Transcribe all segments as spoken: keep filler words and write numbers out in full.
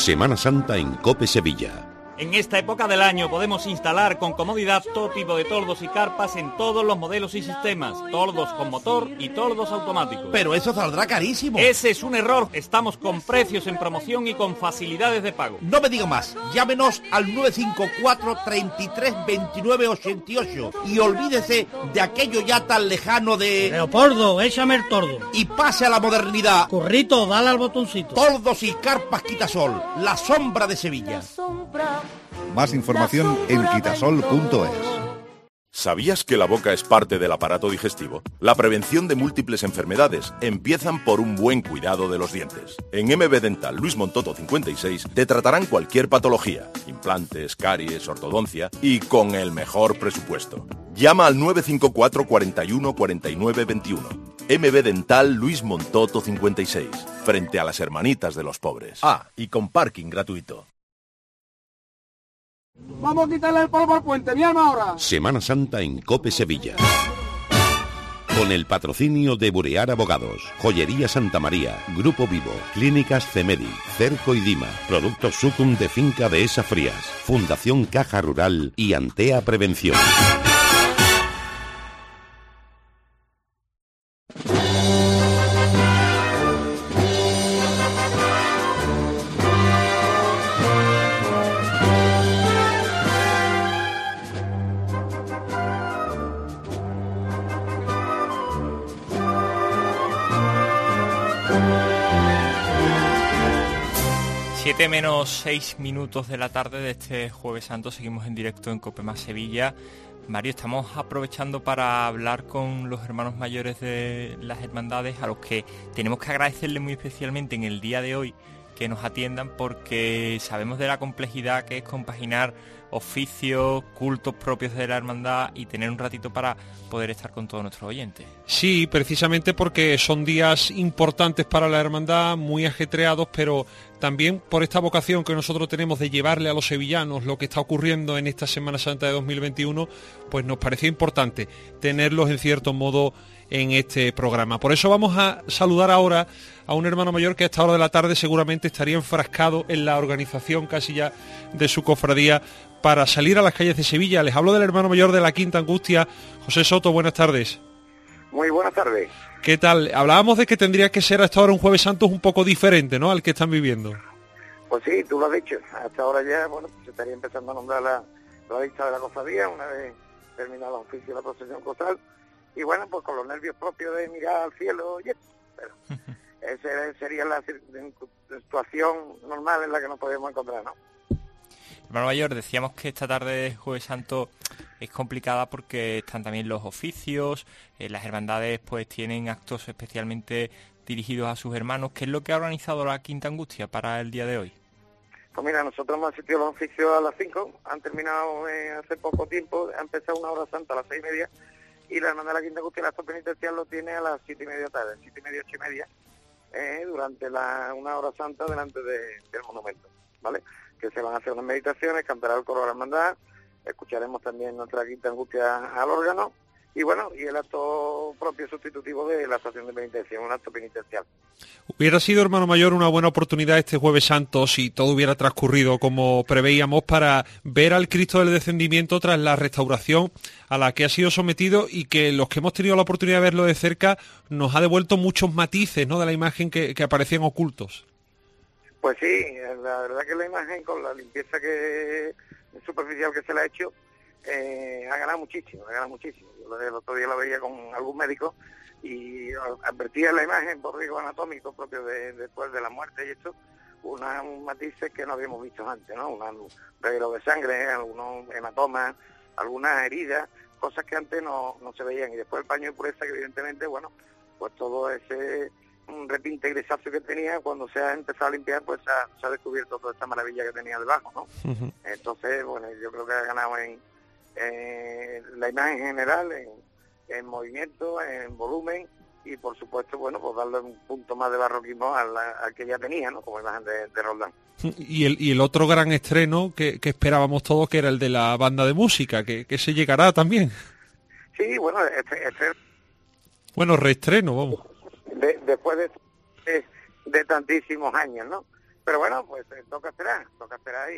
Semana Santa en COPE Sevilla. En esta época del año podemos instalar con comodidad todo tipo de toldos y carpas en todos los modelos y sistemas, toldos con motor y toldos automáticos. Pero eso saldrá carísimo. Ese es un error. Estamos con precios en promoción y con facilidades de pago. No me diga más. Llámenos al nueve cinco cuatro, treinta y tres, veintinueve, ochenta y ocho y olvídese de aquello ya tan lejano de... Leopoldo, échame el tordo. Y pase a la modernidad. Currito, dale al botoncito. Toldos y carpas Quitasol, la sombra de Sevilla. Más información en quitasol punto es. ¿Sabías que la boca es parte del aparato digestivo? La prevención de múltiples enfermedades empiezan por un buen cuidado de los dientes. En M B Dental Luis Montoto cincuenta y seis te tratarán cualquier patología, implantes, caries, ortodoncia y con el mejor presupuesto. Llama al nueve cinco cuatro, cuarenta y uno, cuarenta y nueve, veintiuno. M B Dental Luis Montoto cincuenta y seis, frente a las hermanitas de los pobres. Ah, y con parking gratuito. Vamos a quitarle el polvo al puente, mi alma ahora. Semana Santa en COPE Sevilla. Con el patrocinio de Burear Abogados, Joyería Santa María, Grupo Vivo, Clínicas Cemedi, Cerco y Dima, Productos Sucum de Finca Dehesa Frías, Fundación Caja Rural y Antea Prevención. siete menos seis minutos de la tarde de este Jueves Santo, seguimos en directo en COPE Más Sevilla. Mario, estamos aprovechando para hablar con los hermanos mayores de las hermandades, a los que tenemos que agradecerles muy especialmente en el día de hoy que nos atiendan, porque sabemos de la complejidad que es compaginar oficios, cultos propios de la hermandad y tener un ratito para poder estar con todos nuestros oyentes. Sí, precisamente porque son días importantes para la hermandad, muy ajetreados, pero también por esta vocación que nosotros tenemos de llevarle a los sevillanos lo que está ocurriendo en esta Semana Santa de dos mil veintiuno, pues nos parecía importante tenerlos en cierto modo en este programa. Por eso vamos a saludar ahora a un hermano mayor que a esta hora de la tarde seguramente estaría enfrascado en la organización casi ya de su cofradía para salir a las calles de Sevilla. Les hablo del hermano mayor de la Quinta Angustia, José Soto. Buenas tardes. Muy buenas tardes. ¿Qué tal? Hablábamos de que tendría que ser hasta ahora un Jueves Santo un poco diferente, ¿no?, al que están viviendo. Pues sí, tú lo has dicho. Hasta ahora ya, bueno, se estaría empezando a nombrar la, la lista de la cofradía una vez terminada el oficio de la procesión costal. Y bueno, pues con los nervios propios de mirar al cielo y eso. Pero esa sería la situación normal en la que nos podemos encontrar, ¿no? Hermano mayor, decíamos que esta tarde de Jueves Santo es complicada porque están también los oficios, eh, las hermandades pues tienen actos especialmente dirigidos a sus hermanos. ¿Qué es lo que ha organizado la Quinta Angustia para el día de hoy? Pues mira, nosotros hemos asistido a los oficios a las cinco, han terminado eh, hace poco tiempo, ha empezado una hora santa a las seis y media, y la hermandad de la Quinta Angustia, el acto penitencial lo tiene a las siete y media de la tarde, siete y media, ocho y media, eh, durante la, una hora santa delante de, del monumento, ¿vale? Que se van a hacer unas meditaciones, cantará el coro de la hermandad, escucharemos también nuestra Quinta Angustia al órgano, y bueno, y el acto propio sustitutivo de la estación de penitencia, un acto penitencial. Hubiera sido, hermano mayor, una buena oportunidad este Jueves Santo, si todo hubiera transcurrido como preveíamos, para ver al Cristo del Descendimiento tras la restauración a la que ha sido sometido, y que los que hemos tenido la oportunidad de verlo de cerca nos ha devuelto muchos matices, ¿no?, de la imagen que, que aparecían ocultos. Pues sí, la verdad que la imagen, con la limpieza que superficial que se le ha hecho, eh, ha ganado muchísimo, ha ganado muchísimo. Yo el otro día la veía con algún médico y advertía en la imagen por riesgo anatómico propio de, después de la muerte y esto, una, un matices que no habíamos visto antes, ¿no? Un reguero de sangre, algunos hematomas, algunas heridas, cosas que antes no, no se veían. Y después el paño de pureza, que evidentemente, bueno, pues todo ese un repinte grisáceo que tenía, cuando se ha empezado a limpiar, pues se ha, se ha descubierto toda esta maravilla que tenía debajo, ¿no? Uh-huh. Entonces, bueno, yo creo que ha ganado en, en la imagen general, en, en movimiento, en volumen, y por supuesto, bueno, pues darle un punto más de barroquismo al, al que ya tenía, ¿no?, como imagen de, de Roldán. Y el, y el otro gran estreno que, que esperábamos todos, que era el de la banda de música, que, que se llegará también. Sí, bueno, este, este... bueno, reestreno, vamos. De, después de, de, de tantísimos años, ¿no? Pero bueno, pues eh, toca hacer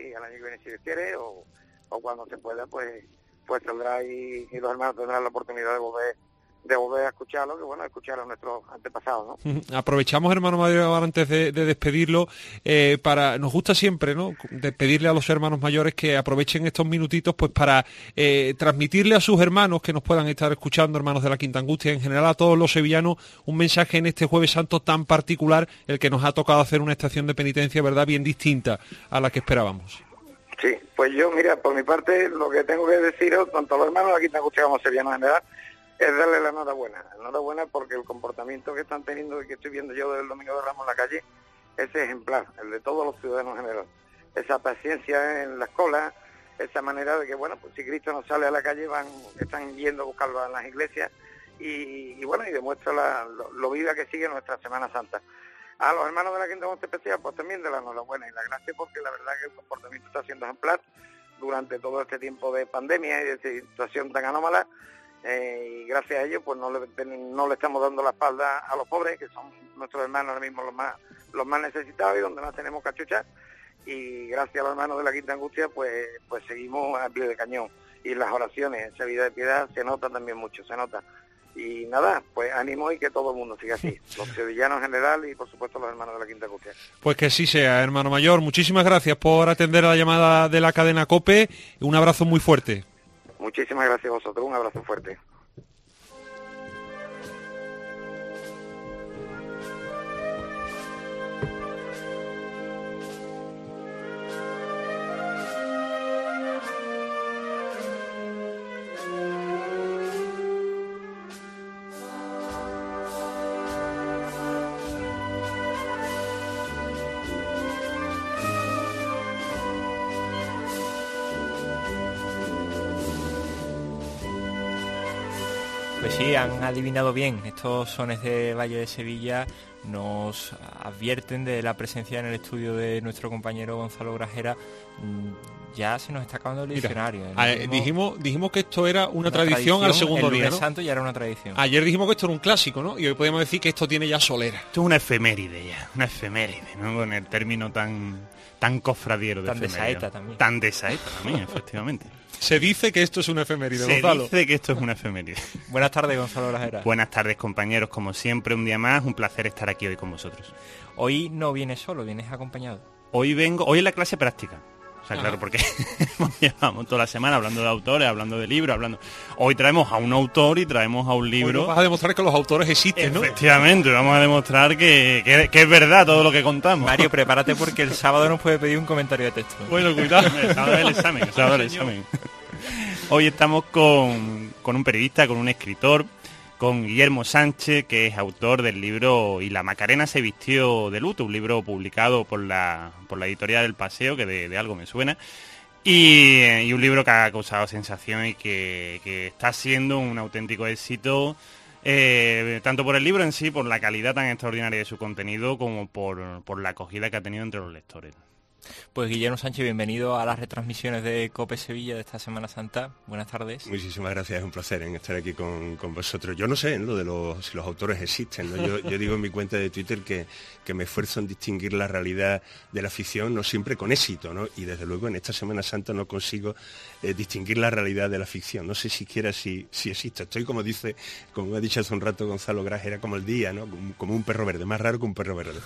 y al año que viene si Dios quiere, o, o cuando se pueda, pues pues saldrá y, y los hermanos tendrán la oportunidad de volver de volver a escucharlo, que bueno, escuchar a nuestros antepasados, ¿no? Aprovechamos, hermano mayor, antes de, de despedirlo, eh, para, nos gusta siempre, ¿no?, despedirle a los hermanos mayores que aprovechen estos minutitos pues para eh, transmitirle a sus hermanos que nos puedan estar escuchando, hermanos de la Quinta Angustia, en general a todos los sevillanos, un mensaje en este Jueves Santo tan particular, el que nos ha tocado hacer una estación de penitencia, ¿verdad?, bien distinta a la que esperábamos. Sí, pues yo, mira, por mi parte, lo que tengo que deciros, tanto a los hermanos de la Quinta Angustia como sevillanos en general, es darle la enhorabuena, enhorabuena porque el comportamiento que están teniendo y que estoy viendo yo del Domingo de Ramos en la calle es ejemplar, el de todos los ciudadanos en general. Esa paciencia en las colas, esa manera de que, bueno, pues si Cristo no sale a la calle, van están yendo a buscarlo en las iglesias y, y bueno, y demuestra la, lo, lo viva que sigue nuestra Semana Santa. A los hermanos de la Quinta Angustia Especial, pues también de la enhorabuena y la gracia, porque la verdad que el comportamiento está siendo ejemplar durante todo este tiempo de pandemia y de situación tan anómala. Eh, y gracias a ello pues no le, no le estamos dando la espalda a los pobres, que son nuestros hermanos ahora mismo los más los más necesitados y donde más tenemos cachuchas, y gracias a los hermanos de la Quinta Angustia pues pues seguimos al pie de cañón, y las oraciones, esa vida de piedad se nota también mucho, se nota. Y nada, pues ánimo y que todo el mundo siga así, los sevillanos en general y por supuesto los hermanos de la Quinta Angustia. Pues que así sea, hermano mayor, muchísimas gracias por atender a la llamada de la cadena COPE, un abrazo muy fuerte. Muchísimas gracias a vosotros, un abrazo fuerte. Pues sí, han adivinado bien. Estos sones de Valle de Sevilla nos advierten de la presencia en el estudio de nuestro compañero Gonzalo Grajera. Ya se nos está acabando el diccionario. Dijimos, eh, dijimos, dijimos que esto era una, una tradición, tradición al segundo el día, ¿no? Santo ya era una tradición. Ayer dijimos que esto era un clásico, ¿no? Y hoy podemos decir que esto tiene ya solera. Esto es una efeméride ya, una efeméride, ¿no? Con el término tan tan cofradiero de tan efeméride. Tan de saeta también. Tan de saeta también, efectivamente. Se dice que esto es una efeméride, Se Gonzalo. dice que esto es una efeméride. Buenas tardes, Gonzalo Grajera. Buenas tardes, compañeros. Como siempre, un día más, un placer estar aquí hoy con vosotros. Hoy no vienes solo, vienes acompañado. Hoy vengo, hoy es la clase práctica. O sea, Ajá. claro, porque llevamos toda la semana hablando de autores, hablando de libros, hablando... Hoy traemos a un autor y traemos a un libro... Hoy vas a demostrar que los autores existen, ¿no? Efectivamente, vamos a demostrar que, que, que es verdad todo lo que contamos. Mario, prepárate porque el sábado nos puede pedir un comentario de texto. Bueno, cuidado. El sábado del examen, el sábado del examen. Hoy estamos con, con un periodista, con un escritor, con Guillermo Sánchez, que es autor del libro Y la Macarena se vistió de luto, un libro publicado por la, por la editorial del Paseo, que de, de algo me suena, y, y un libro que ha causado sensación y que, que está siendo un auténtico éxito, eh, tanto por el libro en sí, por la calidad tan extraordinaria de su contenido, como por, por la acogida que ha tenido entre los lectores. Pues Guillermo Sánchez, bienvenido a las retransmisiones de COPE Sevilla de esta Semana Santa. Buenas tardes. Muchísimas gracias, es un placer en estar aquí con, con vosotros. Yo no sé ¿no? lo de los, si los autores existen, ¿no? yo, yo digo en mi cuenta de Twitter que, que me esfuerzo en distinguir la realidad de la ficción, no siempre con éxito, ¿no? Y desde luego en esta Semana Santa no consigo eh, distinguir la realidad de la ficción. No sé siquiera si, si existe. Estoy, como dice, como ha dicho hace un rato Gonzalo Grajera, como el día, ¿no? Como, como un perro verde, más raro que un perro verde.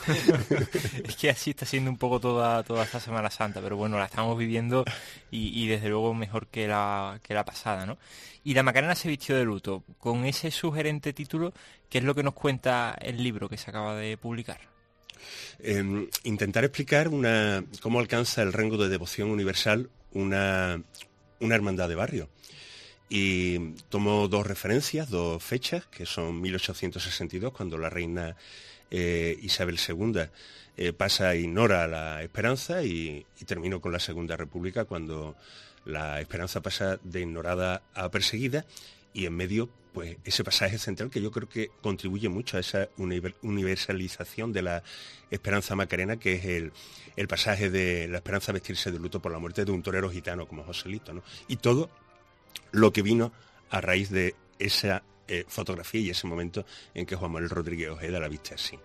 Es que así está siendo un poco toda, toda esta Semana Santa, pero bueno, la estamos viviendo y, y desde luego mejor que la, que la pasada, ¿no? Y la Macarena se vistió de luto. Con ese sugerente título, ¿qué es lo que nos cuenta el libro que se acaba de publicar? Eh, intentar explicar una cómo alcanza el rango de devoción universal una, una hermandad de barrio. Y tomo dos referencias, dos fechas, que son mil ochocientos sesenta y dos, cuando la reina eh, Isabel segunda eh, pasa e ignora la esperanza, y, y termino con la Segunda República, cuando la esperanza pasa de ignorada a perseguida, y en medio, pues ese pasaje central que yo creo que contribuye mucho a esa universalización de la esperanza macarena, que es el, el pasaje de la esperanza vestirse de luto por la muerte de un torero gitano como Joselito, ¿no? Y todo lo que vino a raíz de esa eh, fotografía y ese momento en que Juan Manuel Rodríguez Ojeda la viste así.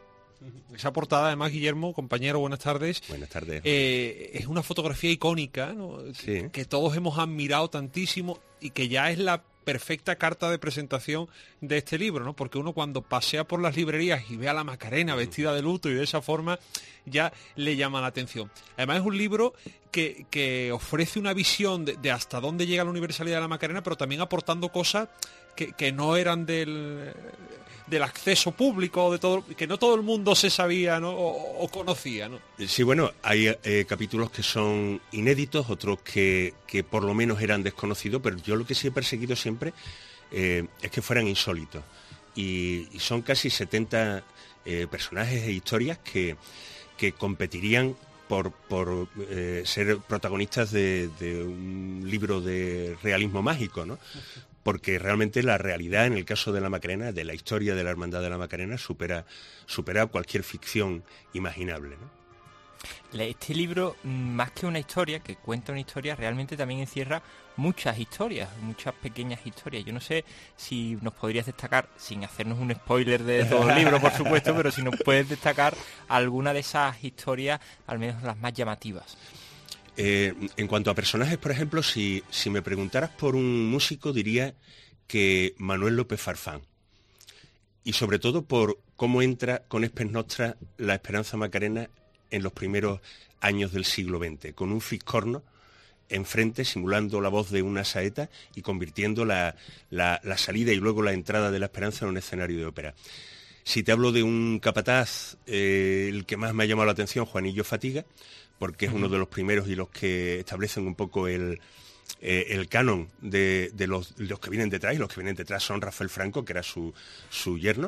Esa portada, además, Guillermo, compañero, buenas tardes. Buenas tardes. Eh, es una fotografía icónica, ¿no? Sí. que, que todos hemos admirado tantísimo y que ya es la perfecta carta de presentación de este libro, ¿no? Porque uno cuando pasea por las librerías y ve a la Macarena vestida de luto y de esa forma, ya le llama la atención. Además es un libro que, que ofrece una visión de, de hasta dónde llega la universalidad de la Macarena, pero también aportando cosas que, que no eran del, del acceso público, de todo, que no todo el mundo se sabía, ¿no? o, o conocía, ¿no? Sí, bueno, hay eh, capítulos que son inéditos, otros que, que por lo menos eran desconocidos, pero yo lo que sí he perseguido siempre eh, es que fueran insólitos. Y, y son casi setenta eh, personajes e historias que, que competirían por, por eh, ser protagonistas de, de un libro de realismo mágico, ¿no? Porque realmente la realidad, en el caso de la Macarena, de la historia de la Hermandad de la Macarena, supera, supera cualquier ficción imaginable, ¿no? Este libro, más que una historia, que cuenta una historia, realmente también encierra muchas historias, muchas pequeñas historias. Yo no sé si nos podrías destacar, sin hacernos un spoiler de todo el libro, por supuesto, pero si nos puedes destacar alguna de esas historias, al menos las más llamativas. Eh, en cuanto a personajes, por ejemplo, si, si me preguntaras por un músico, diría que Manuel López Farfán. Y sobre todo por cómo entra con Espes Nostra la Esperanza Macarena en los primeros años del siglo veinte, con un fiscorno enfrente, simulando la voz de una saeta y convirtiendo la, la, la salida y luego la entrada de la Esperanza en un escenario de ópera. Si te hablo de un capataz, eh, el que más me ha llamado la atención, Juanillo Fatiga, porque es uno de los primeros y los que establecen un poco el, eh, el canon de, de los, los que vienen detrás, y los que vienen detrás son Rafael Franco, que era su, su yerno.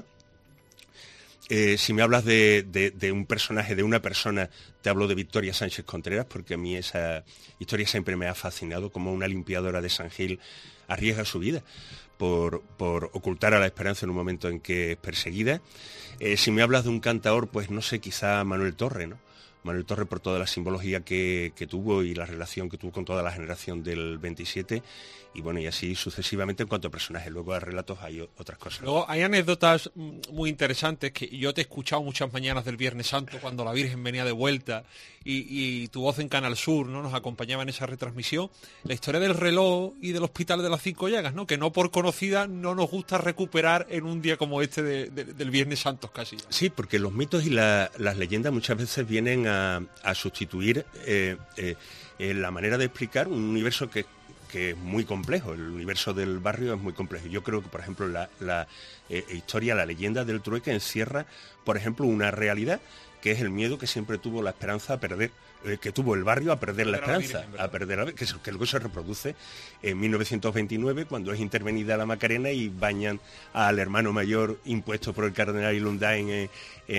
Eh, si me hablas de, de, de un personaje, de una persona, te hablo de Victoria Sánchez Contreras, porque a mí esa historia siempre me ha fascinado, como una limpiadora de San Gil arriesga su vida por, por ocultar a la Esperanza en un momento en que es perseguida. Eh, si me hablas de un cantaor, pues no sé, quizá Manuel Torre, ¿no? Manuel Torre, por toda la simbología que, que tuvo y la relación que tuvo con toda la generación del veintisiete, y bueno, y así sucesivamente en cuanto a personajes. Luego a relatos hay otras cosas. Luego hay anécdotas muy interesantes que yo te he escuchado muchas mañanas del Viernes Santo cuando la Virgen venía de vuelta y, y tu voz en Canal Sur, ¿no?, nos acompañaba en esa retransmisión. La historia del reloj y del Hospital de las Cinco Llagas, ¿no?, que no por conocida no nos gusta recuperar en un día como este de, de, del Viernes Santo casi. Sí, porque los mitos y la, las leyendas muchas veces vienen a, a sustituir eh, eh, eh, la manera de explicar un universo que que es muy complejo. El universo del barrio es muy complejo. Yo creo que, por ejemplo, la, la eh, historia, la leyenda del trueque encierra, por ejemplo, una realidad que es el miedo que siempre tuvo la Esperanza a perder, eh, que tuvo el barrio a perder la Esperanza, a perder la, que, que luego se reproduce en mil novecientos veintinueve, cuando es intervenida la Macarena y bañan al hermano mayor impuesto por el cardenal Ilundain en,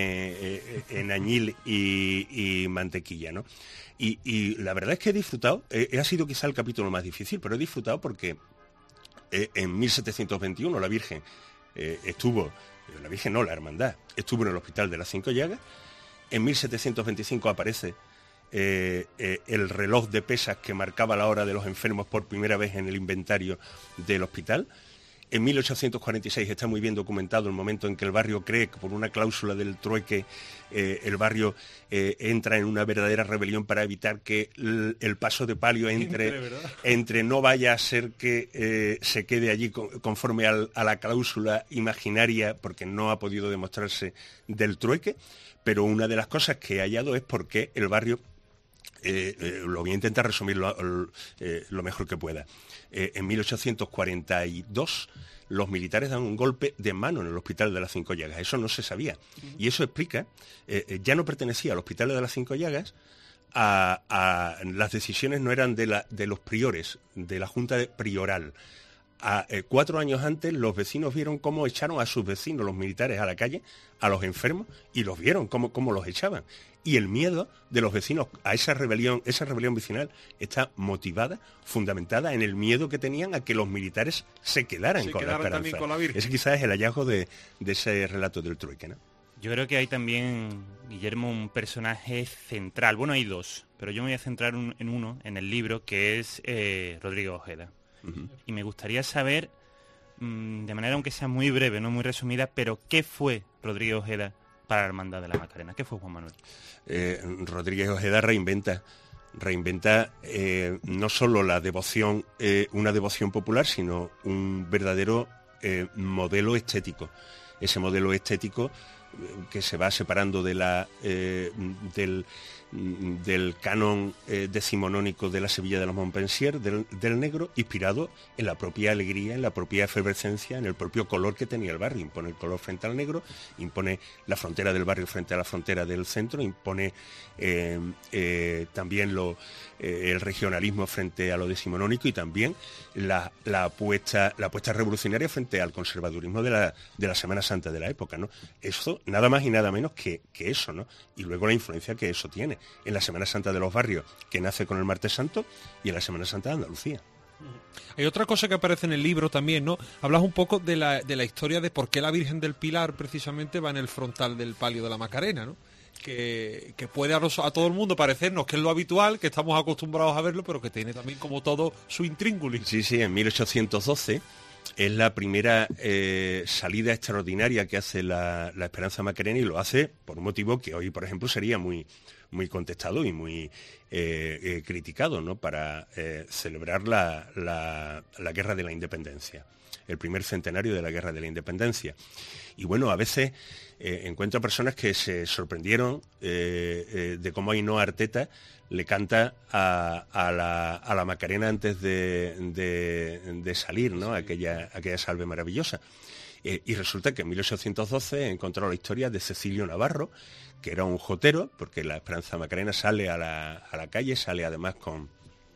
en, en añil y, y mantequilla, ¿no? Y, y la verdad es que he disfrutado, eh, ha sido quizá el capítulo más difícil, pero he disfrutado porque eh, en mil setecientos veintiuno la Virgen eh, estuvo, la Virgen no, la Hermandad, estuvo en el Hospital de las Cinco Llagas. En mil setecientos veinticinco aparece eh, eh, el reloj de pesas que marcaba la hora de los enfermos por primera vez en el inventario del hospital. En mil ochocientos cuarenta y seis está muy bien documentado el momento en que el barrio cree que por una cláusula del trueque eh, el barrio eh, entra en una verdadera rebelión para evitar que el, el paso de palio entre, entre, entre no vaya a ser que eh, se quede allí conforme al, a la cláusula imaginaria, porque no ha podido demostrarse del trueque. Pero una de las cosas que he hallado es por qué el barrio, eh, eh, lo voy a intentar resumir lo, eh, lo mejor que pueda. Eh, en mil ochocientos cuarenta y dos los militares dan un golpe de mano en el Hospital de las Cinco Llagas. Eso no se sabía. Y eso explica, eh, ya no pertenecía al Hospital de las Cinco Llagas, a, a, las decisiones no eran de, la, de los priores, de la Junta de Prioral. A, eh, cuatro años antes los vecinos vieron cómo echaron a sus vecinos, los militares, a la calle, a los enfermos, y los vieron cómo, cómo los echaban. Y el miedo de los vecinos a esa rebelión, esa rebelión vecinal, está motivada, fundamentada en el miedo que tenían a que los militares se quedaran, se con, quedaran la esperanza. Con la Virgen. Ese quizás es el hallazgo de, de ese relato del trueque, ¿no? Yo creo que hay también, Guillermo, un personaje central. Bueno, hay dos, pero yo me voy a centrar un, en uno, en el libro, que es eh, Rodrigo Ojeda. Uh-huh. Y me gustaría saber, mmm, de manera aunque sea muy breve, no muy resumida, pero ¿qué fue Rodrigo Ojeda para la Hermandad de la Macarena? ¿Qué fue Juan Manuel? Eh, Rodríguez Ojeda reinventa, reinventa eh, no solo la devoción, eh, una devoción popular, sino un verdadero eh, modelo estético. Ese modelo estético eh, que se va separando de la, eh, del, del canon eh, decimonónico de la Sevilla de los Montpensier, del, del negro, inspirado en la propia alegría, en la propia efervescencia, en el propio color que tenía el barrio. Impone el color frente al negro, impone la frontera del barrio frente a la frontera del centro, impone eh, eh, también lo, eh, el regionalismo frente a lo decimonónico y también la, la, apuesta, la apuesta revolucionaria frente al conservadurismo de la, de la Semana Santa de la época, ¿no? Eso, nada más y nada menos que, que eso, ¿no? Y luego la influencia que eso tiene en la Semana Santa de los barrios, que nace con el Martes Santo, y en la Semana Santa de Andalucía. Hay otra cosa que aparece en el libro también, ¿no? Hablas un poco de la, de la historia de por qué la Virgen del Pilar precisamente va en el frontal del palio de la Macarena, ¿no? Que, que puede a, los, a todo el mundo parecernos que es lo habitual, que estamos acostumbrados a verlo, pero que tiene también como todo su intríngulis. Sí, sí, en mil ochocientos doce es la primera eh, salida extraordinaria que hace la, la Esperanza Macarena, y lo hace por un motivo que hoy, por ejemplo, sería muy, muy contestado y muy eh, eh, criticado, ¿no? Para eh, celebrar la, la, la Guerra de la Independencia, el primer centenario de la Guerra de la Independencia. Y bueno, a veces eh, encuentro personas que se sorprendieron eh, eh, de cómo Ainhoa Arteta le canta a, a, la, a la Macarena antes de, de, de salir, ¿no? Aquella, aquella salve maravillosa. Eh, y resulta que en mil ochocientos doce he encontrado la historia de Cecilio Navarro, que era un jotero, porque la Esperanza Macarena sale a la, a la calle, sale además con,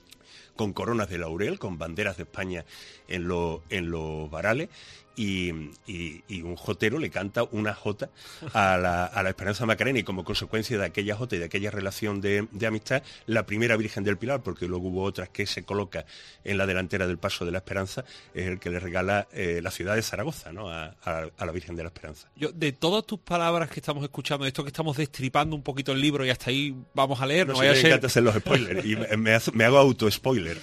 con coronas de laurel, con banderas de España en, lo, en los varales, y, y, y un jotero le canta una jota a la, a la Esperanza Macarena, y como consecuencia de aquella jota y de aquella relación de, de amistad, la primera Virgen del Pilar, porque luego hubo otras que se coloca en la delantera del Paso de la Esperanza, es el que le regala eh, la ciudad de Zaragoza, ¿no? a, a, a la Virgen de la Esperanza. Yo, de todas tus palabras que estamos escuchando, esto que estamos destripando un poquito el libro y hasta ahí vamos a leer, no, no vaya a ser... Me encanta hacer los spoilers y me, me hago auto-spoiler.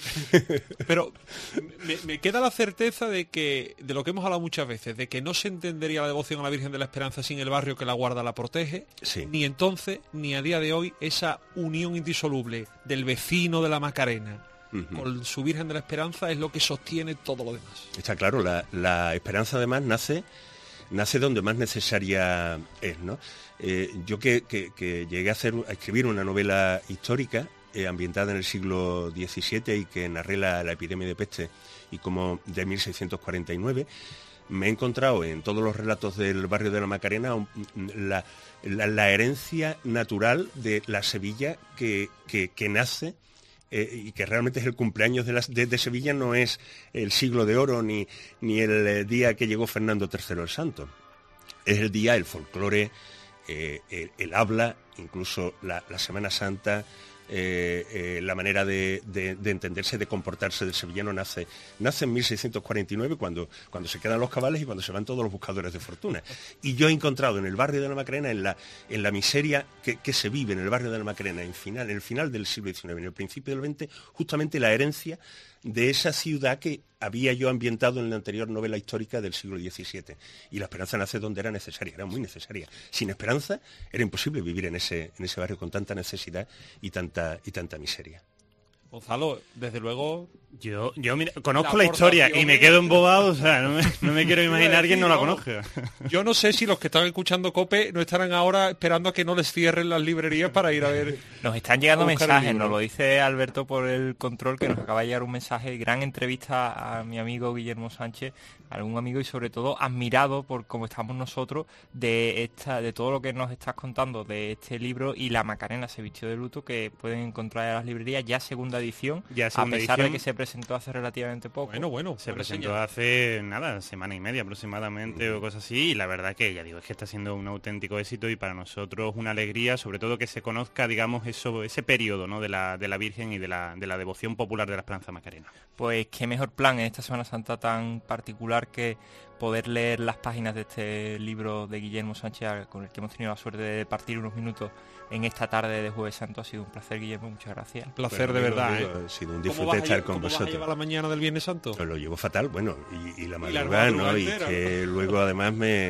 Pero me, me queda la certeza de que, de lo que hemos hablado muchas veces, de que no se entendería la devoción a la Virgen de la Esperanza sin el barrio que la guarda, la protege, sí. Ni entonces, ni a día de hoy, esa unión indisoluble del vecino de la Macarena uh-huh. con su Virgen de la Esperanza es lo que sostiene todo lo demás. Está claro, la, la esperanza además nace, nace donde más necesaria es, ¿no? Eh, yo que, que, que llegué a, hacer, a escribir una novela histórica eh, ambientada en el siglo diecisiete y que narré la, la epidemia de peste y como de mil seiscientos cuarenta y nueve, me he encontrado en todos los relatos del barrio de la Macarena la, la, la herencia natural de la Sevilla que, que, que nace eh, y que realmente es el cumpleaños de, las, de, de Sevilla, no es el siglo de oro ni, ni el día que llegó Fernando tercero el Santo. Es el día, el folclore, eh, el, el habla, incluso la, la Semana Santa, Eh, eh, la manera de, de, de entenderse, de comportarse del sevillano nace, nace en mil seiscientos cuarenta y nueve cuando, cuando se quedan los cabales y cuando se van todos los buscadores de fortuna. Y yo he encontrado en el barrio de la Macarena, en la, en la miseria que, que se vive en el barrio de la Macarena, en, final, en el final del siglo diecinueve, en el principio del veinte, justamente la herencia de esa ciudad que había yo ambientado en la anterior novela histórica del siglo diecisiete. Y la esperanza nace donde era necesaria, era muy necesaria. Sin esperanza era imposible vivir en ese, en ese barrio con tanta necesidad y tanta, y tanta miseria. Gonzalo, desde luego... Yo, yo mira, conozco la, la historia y me quedo embobado, o sea, no me, no me quiero imaginar quién no la conozca. Yo no sé si los que están escuchando COPE no estarán ahora esperando a que no les cierren las librerías para ir a ver... Nos están llegando mensajes, nos lo dice Alberto por el control, que nos acaba de llegar un mensaje, gran entrevista a mi amigo Guillermo Sánchez, algún amigo y sobre todo admirado por cómo estamos nosotros de esta, de todo lo que nos estás contando de este libro y la Macarena se vistió de luto, que pueden encontrar en las librerías, ya segunda edición, ya segunda a pesar edición. de que se presentó hace relativamente poco. Bueno, bueno. Se presentó señal. hace, nada, semana y media aproximadamente, mm. o cosas así, y la verdad que, ya digo, es que está siendo un auténtico éxito y para nosotros una alegría, sobre todo que se conozca, digamos, eso, ese periodo, ¿no?, de la, de la Virgen y de la, de la devoción popular de la Esperanza Macarena. Pues qué mejor plan en esta Semana Santa tan particular que poder leer las páginas de este libro de Guillermo Sánchez, con el que hemos tenido la suerte de partir unos minutos en esta tarde de Jueves Santo. Ha sido un placer, Guillermo, muchas gracias. Un placer, bueno, de verdad, digo, ¿eh? Ha sido un disfrute estar con ¿cómo vosotros. ¿Cómo vas a llevar la mañana del Viernes Santo? Pues lo llevo fatal, bueno, y, y la madrugada, madrugada, ¿no? entera, Y que ¿no? luego además me,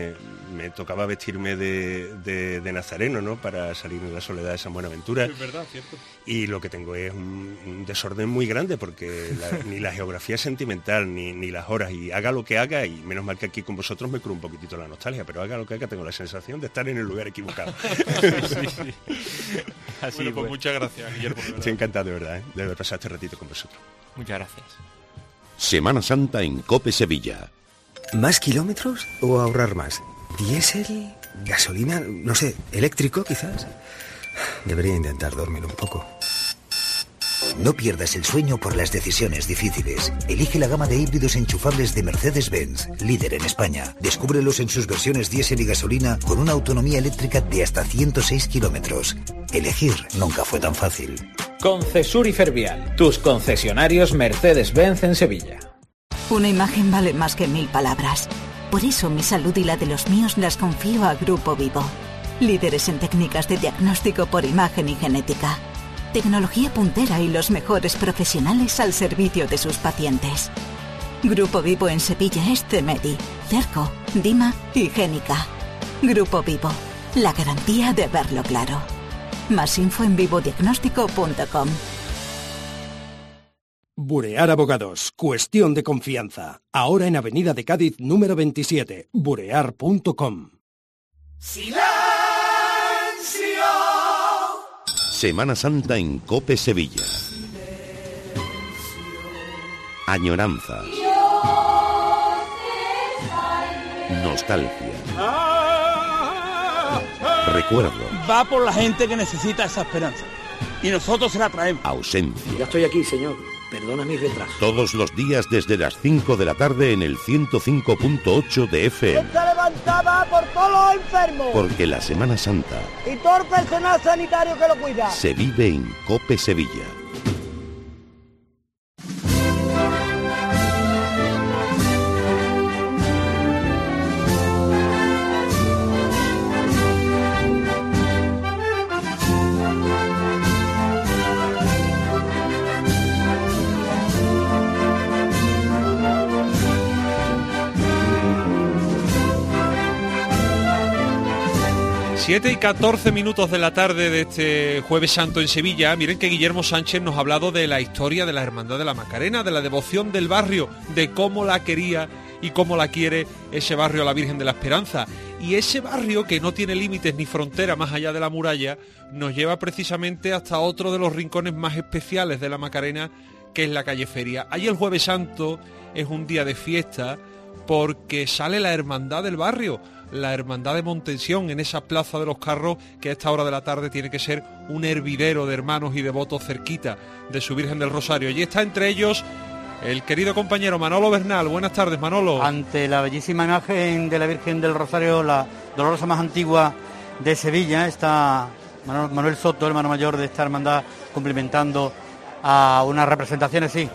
me tocaba vestirme de, de, de nazareno, ¿no?, para salir de la soledad de San Buenaventura. Es verdad, cierto. Y lo que tengo es un, un desorden muy grande, porque la, ni la geografía es sentimental, ni, ni las horas, y haga lo que haga, y menos mal que aquí con vosotros me curo un poquitito la nostalgia, pero haga lo que haga, tengo la sensación de estar en el lugar equivocado. Sí, sí. Así, bueno, pues muchas gracias, Guillermo. Estoy encantado, de verdad, ¿eh?, de haber pasado este ratito con vosotros. Muchas gracias. Semana Santa en COPE Sevilla. ¿Más kilómetros o ahorrar más? ¿Diésel? ¿Gasolina? No sé, ¿eléctrico quizás? Debería intentar dormir un poco. No pierdas el sueño por las decisiones difíciles. Elige la gama de híbridos enchufables de Mercedes-Benz, líder en España. Descúbrelos en sus versiones diésel y gasolina con una autonomía eléctrica de hasta ciento seis kilómetros. Elegir nunca fue tan fácil. Concesur y Fervial, tus concesionarios Mercedes-Benz en Sevilla. Una imagen vale más que mil palabras. Por eso mi salud y la de los míos las confío a Grupo Vivo. Líderes en técnicas de diagnóstico por imagen y genética. Tecnología puntera y los mejores profesionales al servicio de sus pacientes. Grupo Vivo en Sevilla es CEMEDI, Cerco, Dima y Génica. Grupo Vivo, la garantía de verlo claro. Más info en vivodiagnóstico punto com. Burear Abogados, cuestión de confianza. Ahora en Avenida de Cádiz número veintisiete, burear punto com. ¡Silencio! Semana Santa en COPE Sevilla. Añoranzas. Nostalgia. Recuerdos. Va por la gente que necesita esa esperanza. Y nosotros se la traemos. Ausencia. Ya estoy aquí, señor. Perdona mi retraso. Todos los días desde las cinco de la tarde en el ciento cinco punto ocho de F M. Se levantaba por todos los enfermos. Porque la Semana Santa y todo el personal sanitario que lo cuida se vive en COPE Sevilla. siete y catorce minutos de la tarde de este Jueves Santo en Sevilla. Miren que Guillermo Sánchez nos ha hablado de la historia de la Hermandad de la Macarena, de la devoción del barrio, de cómo la quería y cómo la quiere ese barrio a la Virgen de la Esperanza. Y ese barrio, que no tiene límites ni frontera más allá de la muralla, nos lleva precisamente hasta otro de los rincones más especiales de la Macarena, que es la calle Feria. Allí el Jueves Santo es un día de fiesta porque sale la Hermandad del barrio, la Hermandad de Montensión, en esa plaza de los carros que a esta hora de la tarde tiene que ser un hervidero de hermanos y devotos cerquita de su Virgen del Rosario. Y está entre ellos el querido compañero Manolo Bernal. Buenas tardes, Manolo. Ante la bellísima imagen de la Virgen del Rosario, la dolorosa más antigua de Sevilla, está Manuel Soto, hermano mayor de esta hermandad, cumplimentando a unas representaciones, sí.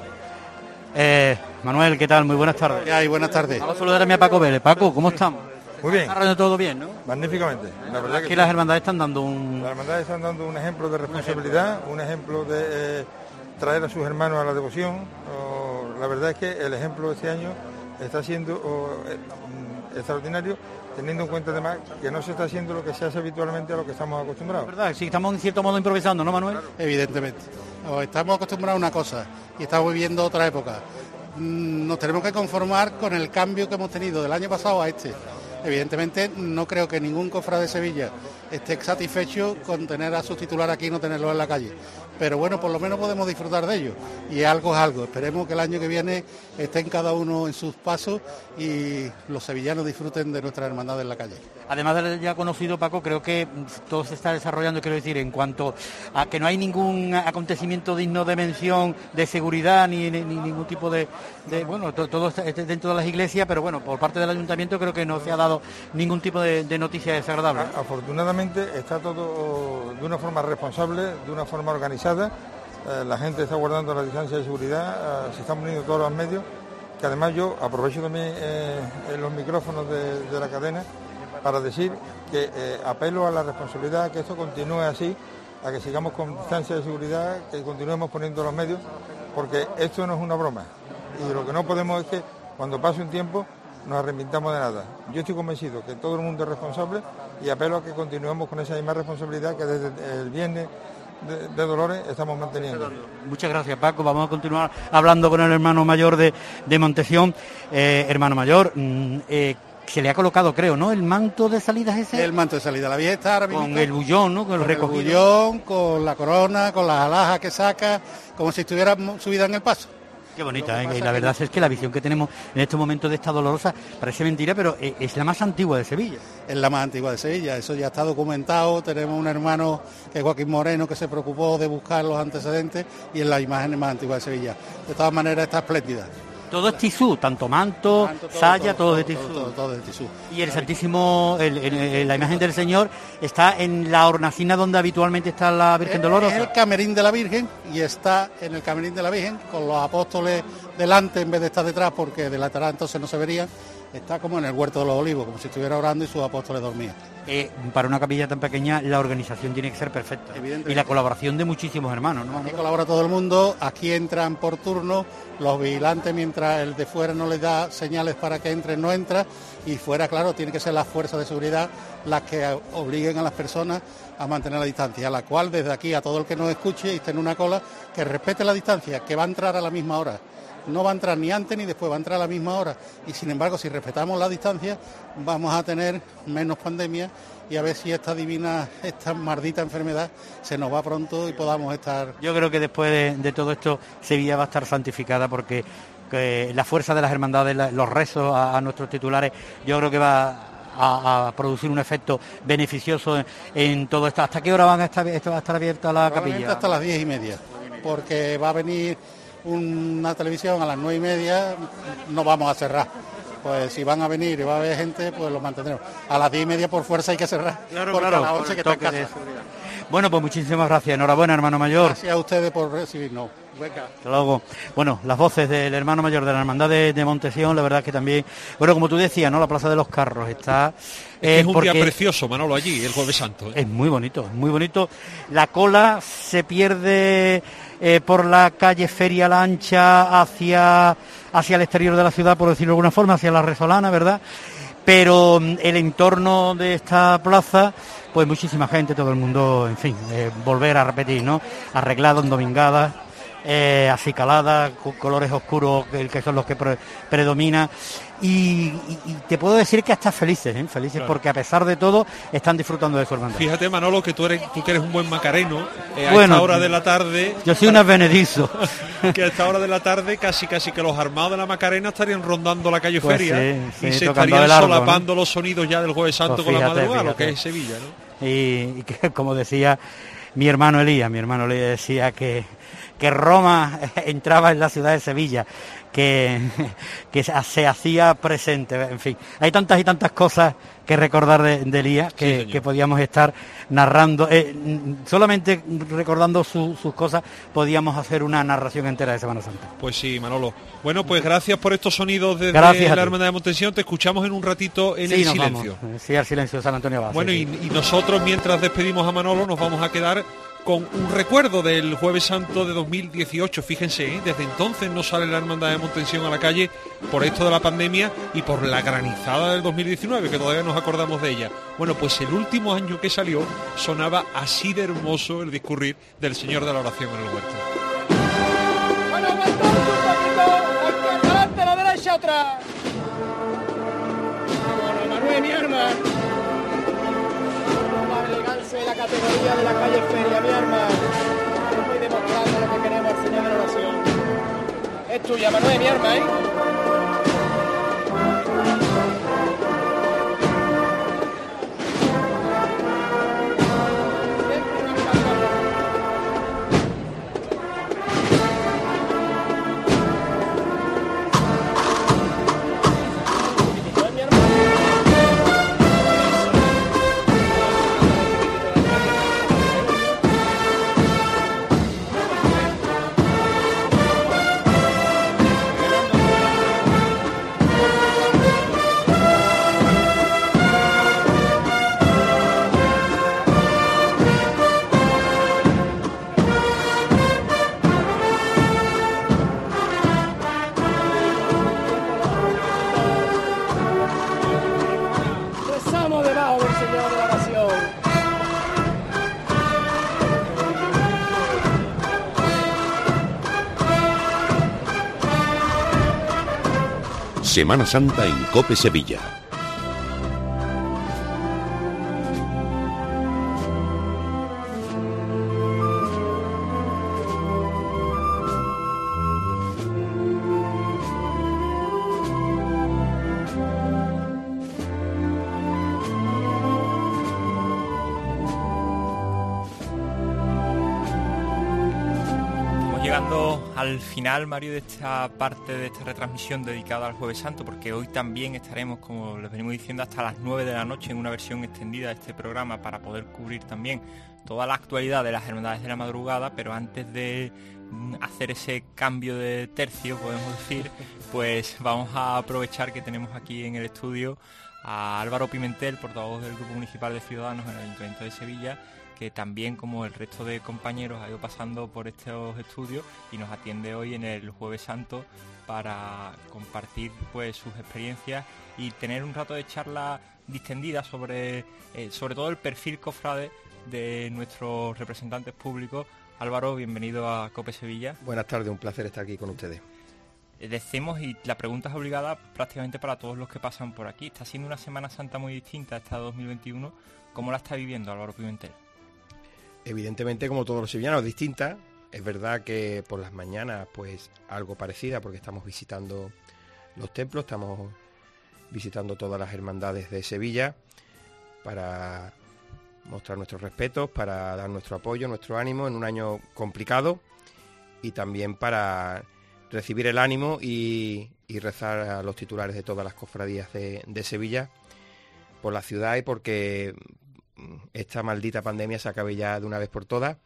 Eh, Manuel, ¿qué tal? Muy buenas tardes. Ay, buenas tardes. Vamos a saludar a mi Paco Vélez. Paco, ¿cómo estamos? Muy bien. Está todo bien, ¿no? Magníficamente. La verdad que aquí las hermandades están dando un... Las hermandades están dando un ejemplo de responsabilidad, un ejemplo de eh, traer a sus hermanos a la devoción. O, la verdad es que el ejemplo de este año está siendo o, eh, extraordinario, teniendo en cuenta además que no se está haciendo lo que se hace habitualmente a lo que estamos acostumbrados. Es verdad, sí, estamos en cierto modo improvisando, ¿no, Manuel? Claro. Evidentemente. Estamos acostumbrados a una cosa y estamos viviendo otra época. Nos tenemos que conformar con el cambio que hemos tenido del año pasado a este. Evidentemente no creo que ningún cofrade de Sevilla esté satisfecho con tener a su titular aquí y no tenerlo en la calle. Pero bueno, por lo menos podemos disfrutar de ello. Y algo es algo. Esperemos que el año que viene estén cada uno en sus pasos y los sevillanos disfruten de nuestra hermandad en la calle. Además del ya conocido, Paco, creo que todo se está desarrollando, quiero decir, en cuanto a que no hay ningún acontecimiento digno de mención, de seguridad, ni, ni, ni ningún tipo de... de bueno, to, todo está dentro de las iglesias, pero bueno, por parte del ayuntamiento creo que no se ha dado ningún tipo de, de noticia desagradable. Afortunadamente está todo de una forma responsable, de una forma organizada. Eh, la gente está guardando la distancia de seguridad, eh, se están poniendo todos los medios, que además yo aprovecho también eh, en los micrófonos de, de la cadena para decir que eh, apelo a la responsabilidad, que esto continúe así, a que sigamos con distancia de seguridad, que continuemos poniendo los medios, porque esto no es una broma. Y lo que no podemos es que cuando pase un tiempo nos arrepintamos de nada. Yo estoy convencido que todo el mundo es responsable y apelo a que continuemos con esa misma responsabilidad que desde el viernes de, de Dolores estamos manteniendo. Muchas gracias, Paco. Vamos a continuar hablando con el hermano mayor de, de Montesión. Eh, hermano mayor, mm, eh, se le ha colocado, creo, ¿no?, el manto de salida ese. El manto de salida. La vieja está ahora mismo. Con el bullón, ¿no? Con el con recogido. el bullón, con la corona, con las alhajas que saca, como si estuviera subida en el paso. Qué bonita, ¿eh? Y la verdad es que la visión que tenemos en este momento de esta Dolorosa parece mentira, pero es la más antigua de Sevilla. Es la más antigua de Sevilla, eso ya está documentado. Tenemos un hermano que es Joaquín Moreno, que se preocupó de buscar los antecedentes y es la imagen más antigua de Sevilla. De todas maneras está espléndida. Todo es tisú, tanto manto, manto todo, saya, todo, todo, todo de tisú. Todo, todo, todo de tisú. Y el Santísimo, el, el, el, la imagen del Señor, está en la hornacina donde habitualmente está la Virgen Dolorosa. Es el camerín de la Virgen y está en el camerín de la Virgen con los apóstoles delante en vez de estar detrás, porque de lateral entonces no se verían. Está como en el huerto de los olivos, como si estuviera orando y sus apóstoles dormían. Eh, para una capilla tan pequeña la organización tiene que ser perfecta. Y la colaboración de muchísimos hermanos, ¿no? Aquí colabora todo el mundo, aquí entran por turno, los vigilantes mientras el de fuera no les da señales para que entren, no entra, y fuera, claro, tiene que ser las fuerzas de seguridad las que obliguen a las personas a mantener la distancia, a la cual desde aquí a todo el que nos escuche y esté en una cola, que respete la distancia, que va a entrar a la misma hora. No va a entrar ni antes ni después, va a entrar a la misma hora. Y sin embargo, si respetamos la distancia, vamos a tener menos pandemia y a ver si esta divina, esta maldita enfermedad se nos va pronto y podamos estar... Yo creo que después de, de todo esto, Sevilla va a estar santificada porque que la fuerza de las hermandades, la, los rezos a, a nuestros titulares, yo creo que va a, a producir un efecto beneficioso en, en todo esto. ¿Hasta qué hora van a estar, esto va a estar abierta la capilla? Hasta las diez y media, porque va a venir una televisión a las nueve y media, no vamos a cerrar. Pues si van a venir y va a haber gente, pues lo mantendremos. A las diez y media por fuerza hay que cerrar. Claro, porque claro, a las once que está en casa. Bueno, pues muchísimas gracias. Enhorabuena, hermano mayor. Gracias a ustedes por recibirnos. Venga. Hasta luego. Bueno, las voces del hermano mayor de la Hermandad de, de Montesión, la verdad es que también, bueno, como tú decías, ¿no? La Plaza de los Carros está... Eh, es un día precioso, Manolo, allí, el Jueves Santo. ¿eh? Es muy bonito, muy bonito. La cola se pierde eh, por la calle Feria La Ancha hacia, hacia el exterior de la ciudad, por decirlo de alguna forma, hacia la Resolana, ¿verdad? Pero el entorno de esta plaza, pues muchísima gente, todo el mundo, en fin, eh, volver a repetir, ¿no? Arreglado en domingadas, eh, acicaladas, con colores oscuros, que, que son los que pre, predominan. Y, y, y te puedo decir que hasta felices, ¿eh? felices, claro. Porque a pesar de todo están disfrutando de su hermandad. Fíjate, Manolo, que tú eres tú que eres un buen macareno, eh, a bueno, esta hora de la tarde. Yo soy un advenedizo. Que a esta hora de la tarde casi casi que los armados de la Macarena estarían rondando la calle pues Feria sí, sí, y se tocando estarían largo, solapando, ¿no?, los sonidos ya del Jueves Santo pues fíjate, con la madrugada, fíjate. Lo que es Sevilla, ¿no? Y, y que, como decía mi hermano Elías, mi hermano Elías decía que, que Roma entraba en la ciudad de Sevilla, que, que se hacía presente, en fin. Hay tantas y tantas cosas que recordar de, de Elías que, sí, que podíamos estar narrando, eh, solamente recordando su, sus cosas podíamos hacer una narración entera de Semana Santa. Pues sí, Manolo. Bueno, pues gracias por estos sonidos desde gracias la Hermandad de Montesión. Te escuchamos en un ratito en sí, el silencio. Vamos. Sí, al silencio de San Antonio Abad. Bueno, sí, y, sí. y nosotros mientras despedimos a Manolo nos vamos a quedar con un recuerdo del Jueves Santo de dos mil dieciocho. Fíjense, ¿eh? Desde entonces no sale la Hermandad de Montesión a la calle por esto de la pandemia y por la granizada del dos mil diecinueve, que todavía nos acordamos de ella. Bueno, pues el último año que salió sonaba así de hermoso el discurrir del Señor de la Oración en el huerto. Bueno, aguantamos un poquito, aquí adelante, a la derecha otra. Bueno, Manuel, mi arma. La categoría de la calle Feria, mi arma. Estoy demostrando lo que queremos al Señor de la Oración. Es tuya, Manuel, mi arma, ¿eh? Semana Santa en COPE Sevilla. Al final, Mario, de esta parte de esta retransmisión dedicada al Jueves Santo, porque hoy también estaremos, como les venimos diciendo, hasta las nueve de la noche en una versión extendida de este programa para poder cubrir también toda la actualidad de las Hermandades de la Madrugada, pero antes de hacer ese cambio de tercio, podemos decir, pues vamos a aprovechar que tenemos aquí en el estudio a Álvaro Pimentel, portavoz del Grupo Municipal de Ciudadanos en el Ayuntamiento de Sevilla, que también, como el resto de compañeros, ha ido pasando por estos estudios y nos atiende hoy en el Jueves Santo para compartir pues sus experiencias y tener un rato de charla distendida sobre, eh, sobre todo el perfil cofrade de nuestros representantes públicos. Álvaro, bienvenido a COPE Sevilla. Buenas tardes, un placer estar aquí con ustedes. Decimos, y la pregunta es obligada prácticamente para todos los que pasan por aquí, está siendo una Semana Santa muy distinta esta dos mil veintiuno. ¿Cómo la está viviendo Álvaro Pimentel? Evidentemente, como todos los sevillanos, distinta. Es verdad que por las mañanas pues algo parecida, porque estamos visitando los templos, estamos visitando todas las hermandades de Sevilla para mostrar nuestros respetos, para dar nuestro apoyo, nuestro ánimo en un año complicado y también para recibir el ánimo y, y rezar a los titulares de todas las cofradías de, de Sevilla por la ciudad y porque esta maldita pandemia se acabe ya de una vez por todas.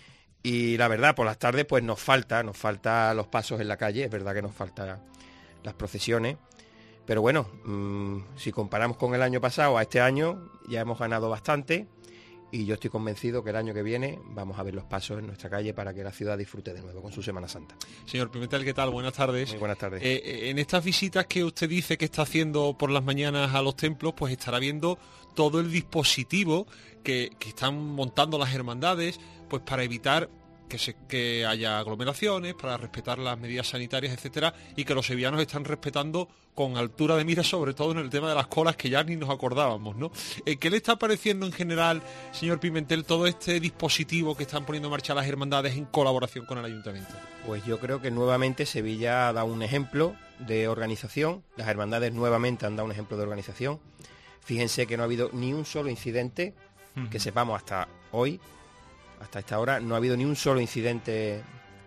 Y la verdad, por las tardes pues nos falta, nos falta los pasos en la calle, es verdad que nos faltan las procesiones, pero bueno, mmm, si comparamos con el año pasado a este año, ya hemos ganado bastante y yo estoy convencido que el año que viene vamos a ver los pasos en nuestra calle para que la ciudad disfrute de nuevo con su Semana Santa. Señor Pimentel, ¿qué tal? Buenas tardes. Muy buenas tardes. Eh, en estas visitas que usted dice que está haciendo por las mañanas a los templos, pues estará viendo todo el dispositivo que, que están montando las hermandades, pues para evitar que, se, que haya aglomeraciones, para respetar las medidas sanitarias, etcétera, y que los sevillanos están respetando con altura de mira, sobre todo en el tema de las colas, que ya ni nos acordábamos, ¿no? Eh, ¿Qué le está pareciendo en general, señor Pimentel, todo este dispositivo que están poniendo en marcha las hermandades en colaboración con el Ayuntamiento? Pues yo creo que nuevamente Sevilla ha dado un ejemplo de organización, las hermandades nuevamente han dado un ejemplo de organización. Fíjense que no ha habido ni un solo incidente, uh-huh. que sepamos hasta hoy, hasta esta hora, no ha habido ni un solo incidente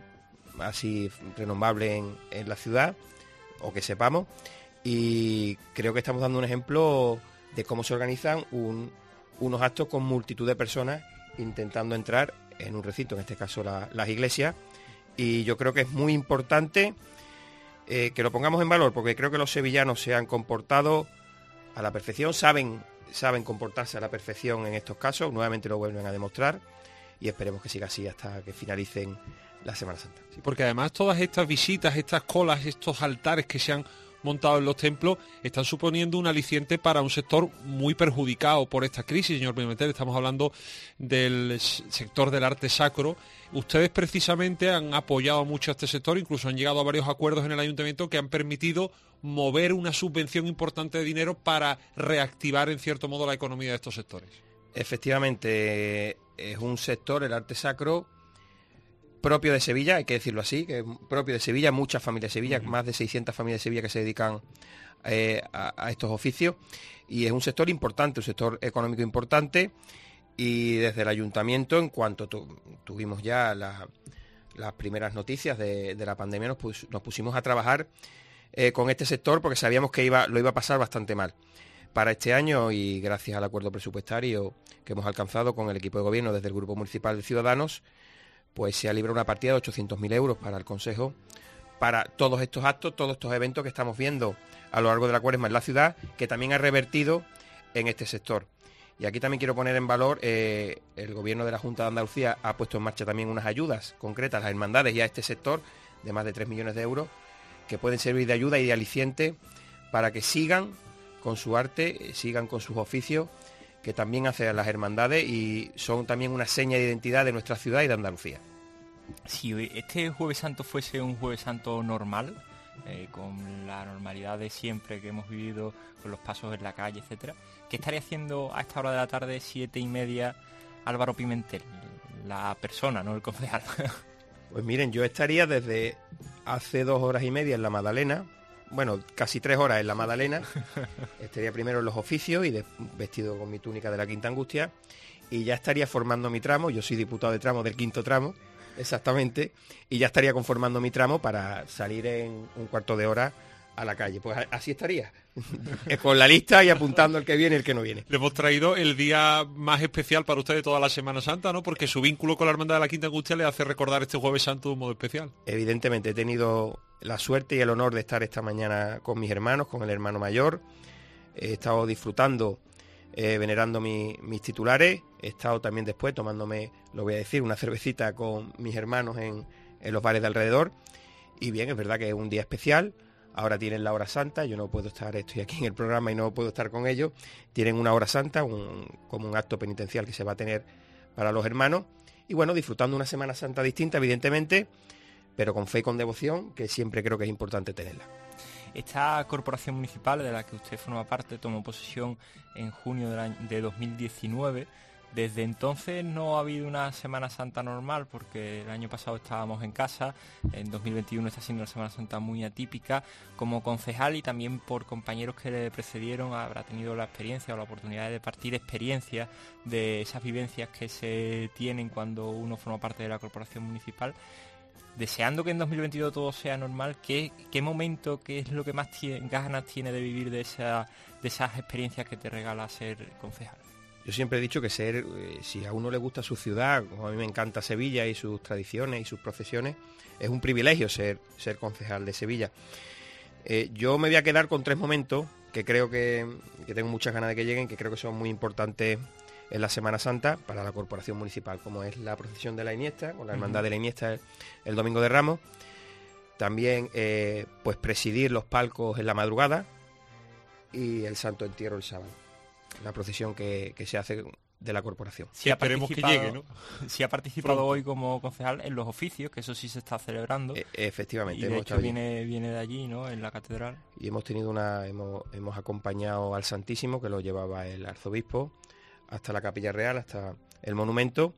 así renombrable en, en la ciudad, o que sepamos, y creo que estamos dando un ejemplo de cómo se organizan un, unos actos con multitud de personas intentando entrar en un recinto, en este caso la, las iglesias, y yo creo que es muy importante eh, que lo pongamos en valor, porque creo que los sevillanos se han comportado a la perfección, saben, saben comportarse a la perfección en estos casos, nuevamente lo vuelven a demostrar y esperemos que siga así hasta que finalicen la Semana Santa. Sí, porque además todas estas visitas, estas colas, estos altares que se han montado en los templos están suponiendo un aliciente para un sector muy perjudicado por esta crisis, señor Pimentel. Estamos hablando del sector del arte sacro. Ustedes precisamente han apoyado mucho a este sector, incluso han llegado a varios acuerdos en el Ayuntamiento que han permitido mover una subvención importante de dinero para reactivar en cierto modo la economía de estos sectores. Efectivamente, es un sector, el arte sacro, propio de Sevilla, hay que decirlo así, que es propio de Sevilla, muchas familias de Sevilla, uh-huh. más de seiscientas familias de Sevilla que se dedican eh, a, a estos oficios, y es un sector importante, un sector económico importante, y desde el Ayuntamiento, en cuanto tu, tuvimos ya la, las primeras noticias de, de la pandemia, nos, pus, nos pusimos a trabajar eh, con este sector porque sabíamos que iba, lo iba a pasar bastante mal. Para este año, y gracias al acuerdo presupuestario que hemos alcanzado con el equipo de gobierno desde el Grupo Municipal de Ciudadanos, pues se ha librado una partida de ochocientos mil euros para el Consejo, para todos estos actos, todos estos eventos que estamos viendo a lo largo de la Cuaresma en la ciudad, que también ha revertido en este sector. Y aquí también quiero poner en valor, eh, el Gobierno de la Junta de Andalucía ha puesto en marcha también unas ayudas concretas a las hermandades y a este sector de más de tres millones de euros, que pueden servir de ayuda y de aliciente para que sigan con su arte, sigan con sus oficios, que también hacen las hermandades y son también una seña de identidad de nuestra ciudad y de Andalucía. Si este Jueves Santo fuese un Jueves Santo normal, eh, con la normalidad de siempre que hemos vivido, con los pasos en la calle, etcétera, ¿qué estaría haciendo a esta hora de la tarde, siete y media, Álvaro Pimentel? La persona, no el concejal. Pues miren, yo estaría desde hace dos horas y media en la Magdalena, bueno, casi tres horas en la Magdalena, estaría primero en los oficios y de, vestido con mi túnica de la Quinta Angustia, y ya estaría formando mi tramo. Yo soy diputado de tramo del quinto tramo, exactamente, y ya estaría conformando mi tramo para salir en un cuarto de hora a la calle. Pues así estaría, con la lista y apuntando el que viene y el que no viene. Le hemos traído el día más especial para usted de toda la Semana Santa, ¿no? Porque su vínculo con la Hermandad de la Quinta Angustia le hace recordar este Jueves Santo de un modo especial. Evidentemente he tenido la suerte y el honor de estar esta mañana con mis hermanos, con el hermano mayor. He estado disfrutando, eh, venerando mi, mis titulares. He estado también después tomándome, lo voy a decir, una cervecita con mis hermanos en, en los bares de alrededor. Y bien, es verdad que es un día especial. Ahora tienen la hora santa, yo no puedo estar, estoy aquí en el programa y no puedo estar con ellos. Tienen una hora santa, un, como un acto penitencial que se va a tener para los hermanos. Y bueno, disfrutando una Semana Santa distinta, evidentemente, pero con fe y con devoción, que siempre creo que es importante tenerla. Esta corporación municipal de la que usted forma parte tomó posesión en junio del año, de dos mil diecinueve. Desde entonces no ha habido una Semana Santa normal, porque el año pasado estábamos en casa, en dos mil veintiuno está siendo una Semana Santa muy atípica. Como concejal y también por compañeros que le precedieron, habrá tenido la experiencia o la oportunidad de partir experiencias de esas vivencias que se tienen cuando uno forma parte de la corporación municipal. Deseando que en dos mil veintidós todo sea normal, ¿qué, qué momento, qué es lo que más tiene, ganas tiene de vivir de, esa, de esas experiencias que te regala ser concejal? Yo siempre he dicho que ser, eh, si a uno le gusta su ciudad, como a mí me encanta Sevilla y sus tradiciones y sus procesiones, es un privilegio ser, ser concejal de Sevilla. Eh, yo me voy a quedar con tres momentos que creo que, que tengo muchas ganas de que lleguen, que creo que son muy importantes en la Semana Santa para la corporación municipal, como es la procesión de la Iniesta, con la Hermandad de la Iniesta el, el Domingo de Ramos. También eh, pues presidir los palcos en la madrugada y el Santo Entierro el sábado. La procesión que, que se hace de la corporación. Si esperemos que llegue, ¿no? Si ha participado Pronto. Hoy como concejal en los oficios, que eso sí se está celebrando. E- efectivamente. Y de hecho viene, viene de allí, ¿no? En la catedral. Y hemos tenido una, hemos, hemos acompañado al Santísimo, que lo llevaba el arzobispo, hasta la Capilla Real, hasta el monumento.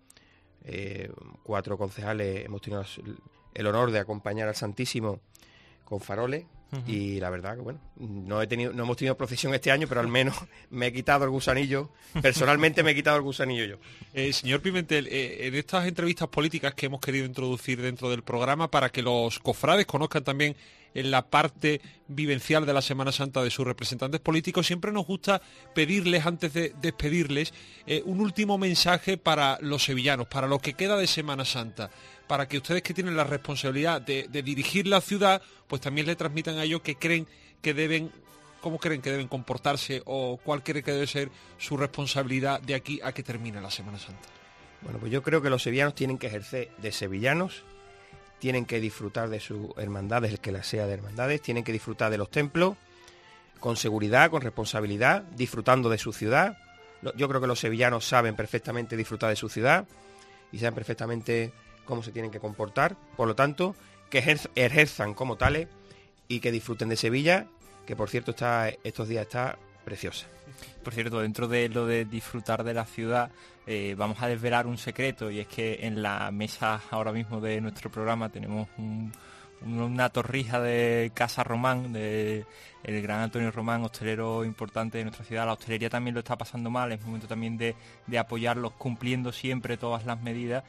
Eh, cuatro concejales hemos tenido el honor de acompañar al Santísimo con faroles. Uh-huh. Y la verdad que bueno, no he tenido, no hemos tenido procesión este año, pero al menos me he quitado el gusanillo, personalmente me he quitado el gusanillo yo. Eh, señor Pimentel, eh, en estas entrevistas políticas que hemos querido introducir dentro del programa para que los cofrades conozcan también en la parte vivencial de la Semana Santa de sus representantes políticos, siempre nos gusta pedirles, antes de despedirles, eh, un último mensaje para los sevillanos, para lo que queda de Semana Santa, para que ustedes, que tienen la responsabilidad de, de dirigir la ciudad, pues también le transmitan a ellos que creen que deben, cómo creen que deben comportarse o cuál cree que debe ser su responsabilidad de aquí a que termine la Semana Santa. Bueno, pues yo creo que los sevillanos tienen que ejercer de sevillanos, tienen que disfrutar de sus hermandades, el que la sea de hermandades, tienen que disfrutar de los templos, con seguridad, con responsabilidad, disfrutando de su ciudad. Yo creo que los sevillanos saben perfectamente disfrutar de su ciudad y saben perfectamente cómo se tienen que comportar, por lo tanto, que ejerzan como tales y que disfruten de Sevilla, que por cierto está estos días está preciosa. Por cierto, dentro de lo de disfrutar de la ciudad, eh, vamos a desvelar un secreto, y es que en la mesa ahora mismo de nuestro programa tenemos un, una torrija de Casa Román, de el gran Antonio Román, hostelero importante de nuestra ciudad. La hostelería también lo está pasando mal, es momento también de, de apoyarlos cumpliendo siempre todas las medidas,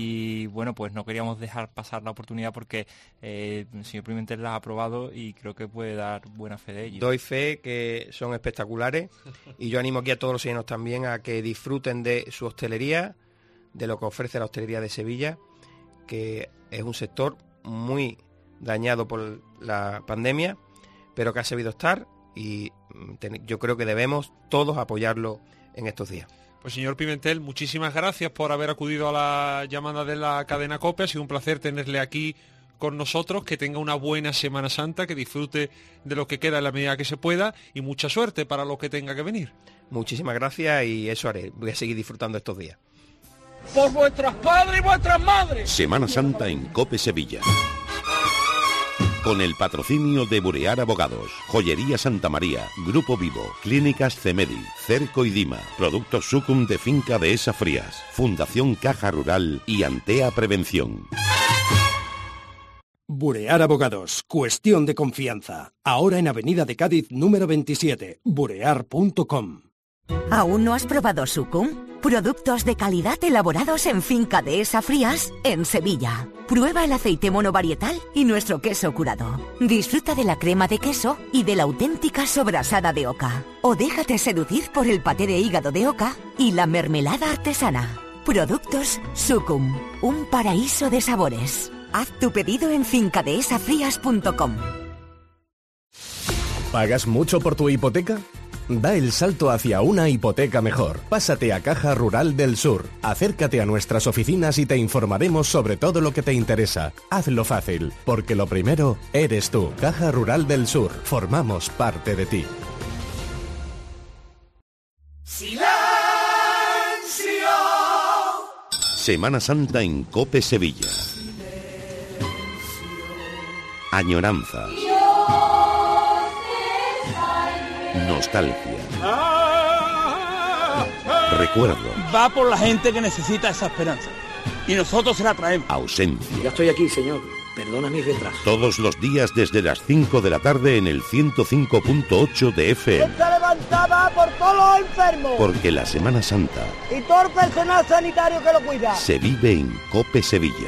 y bueno, pues no queríamos dejar pasar la oportunidad porque eh, el señor Pimentel las ha aprobado y creo que puede dar buena fe de ello. Doy fe que son espectaculares y yo animo aquí a todos los sevillanos también a que disfruten de su hostelería, de lo que ofrece la hostelería de Sevilla, que es un sector muy dañado por la pandemia, pero que ha sabido estar, y yo creo que debemos todos apoyarlo en estos días. Pues señor Pimentel, muchísimas gracias por haber acudido a la llamada de la cadena COPE. Ha sido un placer tenerle aquí con nosotros, que tenga una buena Semana Santa, que disfrute de lo que queda en la medida que se pueda, y mucha suerte para lo que tenga que venir. Muchísimas gracias, y eso haré, voy a seguir disfrutando estos días. Por vuestros padres y vuestras madres. Semana Santa en COPE Sevilla. Con el patrocinio de Burear Abogados, Joyería Santa María, Grupo Vivo, Clínicas Cemedi, Cerco y Dima, Productos Sucum de Finca Dehesa Frías, Fundación Caja Rural y Antea Prevención. Burear Abogados, cuestión de confianza. Ahora en Avenida de Cádiz número veintisiete, burear punto com. ¿Aún no has probado Sucum? Productos de calidad elaborados en Finca Dehesa Frías, en Sevilla. Prueba el aceite monovarietal y nuestro queso curado. Disfruta de la crema de queso y de la auténtica sobrasada de oca. O déjate seducir por el paté de hígado de oca y la mermelada artesana. Productos Sucum, un paraíso de sabores. Haz tu pedido en finca dehesa frías punto com. ¿Pagas mucho por tu hipoteca? Da el salto hacia una hipoteca mejor. Pásate a Caja Rural del Sur. Acércate a nuestras oficinas y te informaremos sobre todo lo que te interesa. Hazlo fácil, porque lo primero eres tú. Caja Rural del Sur. Formamos parte de ti. ¡Silencio! Semana Santa en COPE Sevilla. Añoranzas. Nostalgia. Recuerdo. Va por la gente que necesita esa esperanza. Y nosotros se la traemos. Ausencia. Ya estoy aquí, señor. Perdona mi retraso. Todos los días desde las cinco de la tarde en el ciento cinco punto ocho de F M. Esta levantada por todos los enfermos. Porque la Semana Santa Y todo el personal sanitario que lo cuida. se vive en COPE Sevilla.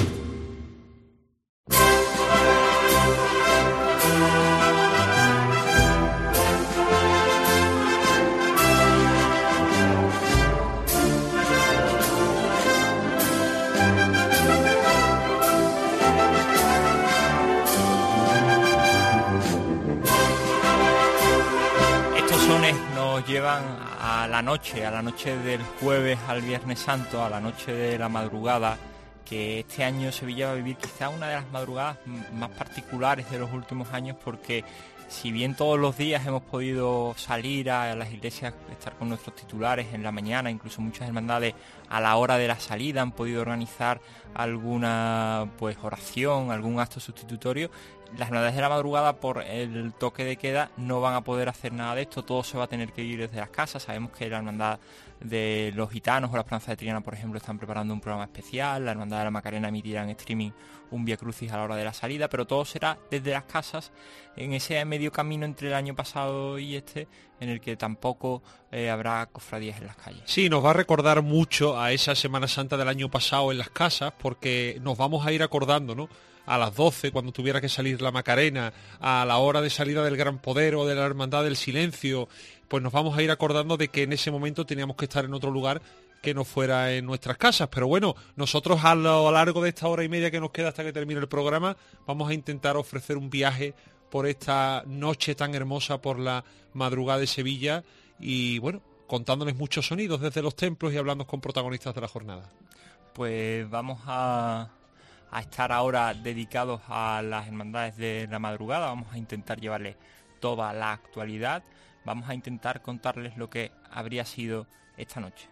Llevan a la noche, a la noche del jueves al Viernes Santo, a la noche de la madrugada, que este año Sevilla va a vivir quizá una de las madrugadas más particulares de los últimos años, porque si bien todos los días hemos podido salir a las iglesias, estar con nuestros titulares en la mañana, incluso muchas hermandades a la hora de la salida han podido organizar alguna pues oración, algún acto sustitutorio, las hermandades de la madrugada por el toque de queda no van a poder hacer nada de esto, todo se va a tener que ir desde las casas. Sabemos que la hermandad de los gitanos o la Esperanza de Triana, por ejemplo, están preparando un programa especial, la hermandad de la Macarena emitirá en streaming un Vía Crucis a la hora de la salida, pero todo será desde las casas, en ese medio camino entre el año pasado y este, en el que tampoco eh, habrá cofradías en las calles. Sí, nos va a recordar mucho a esa Semana Santa del año pasado en las casas, porque nos vamos a ir acordando, ¿no?, a las doce, cuando tuviera que salir la Macarena, a la hora de salida del Gran Poder o de la Hermandad del Silencio, pues nos vamos a ir acordando de que en ese momento teníamos que estar en otro lugar que no fuera en nuestras casas. Pero bueno, nosotros a lo largo de esta hora y media que nos queda hasta que termine el programa, vamos a intentar ofrecer un viaje por esta noche tan hermosa, por la madrugada de Sevilla, y bueno, contándoles muchos sonidos desde los templos y hablando con protagonistas de la jornada. Pues vamos a... a estar ahora dedicados a las hermandades de la madrugada. Vamos a intentar llevarles toda la actualidad, vamos a intentar contarles lo que habría sido esta noche.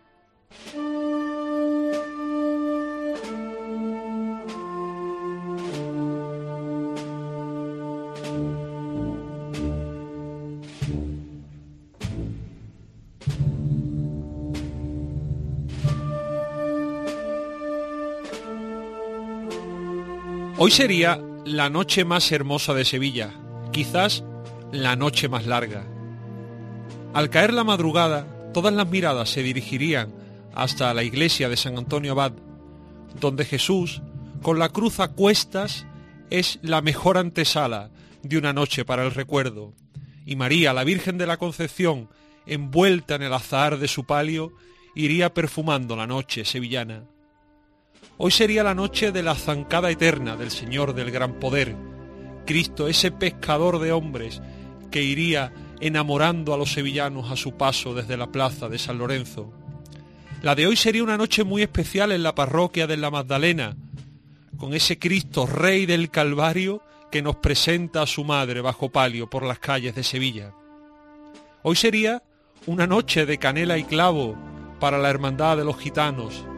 Hoy sería la noche más hermosa de Sevilla, quizás la noche más larga. Al caer la madrugada, todas las miradas se dirigirían hasta la iglesia de San Antonio Abad, donde Jesús, con la cruz a cuestas, es la mejor antesala de una noche para el recuerdo, y María, la Virgen de la Concepción, envuelta en el azahar de su palio, iría perfumando la noche sevillana. Hoy sería la noche de la zancada eterna del Señor del Gran Poder, Cristo, ese pescador de hombres que iría enamorando a los sevillanos a su paso desde la plaza de San Lorenzo. La de hoy sería una noche muy especial en la parroquia de la Magdalena, con ese Cristo Rey del Calvario que nos presenta a su madre bajo palio por las calles de Sevilla. Hoy sería una noche de canela y clavo para la hermandad de los gitanos,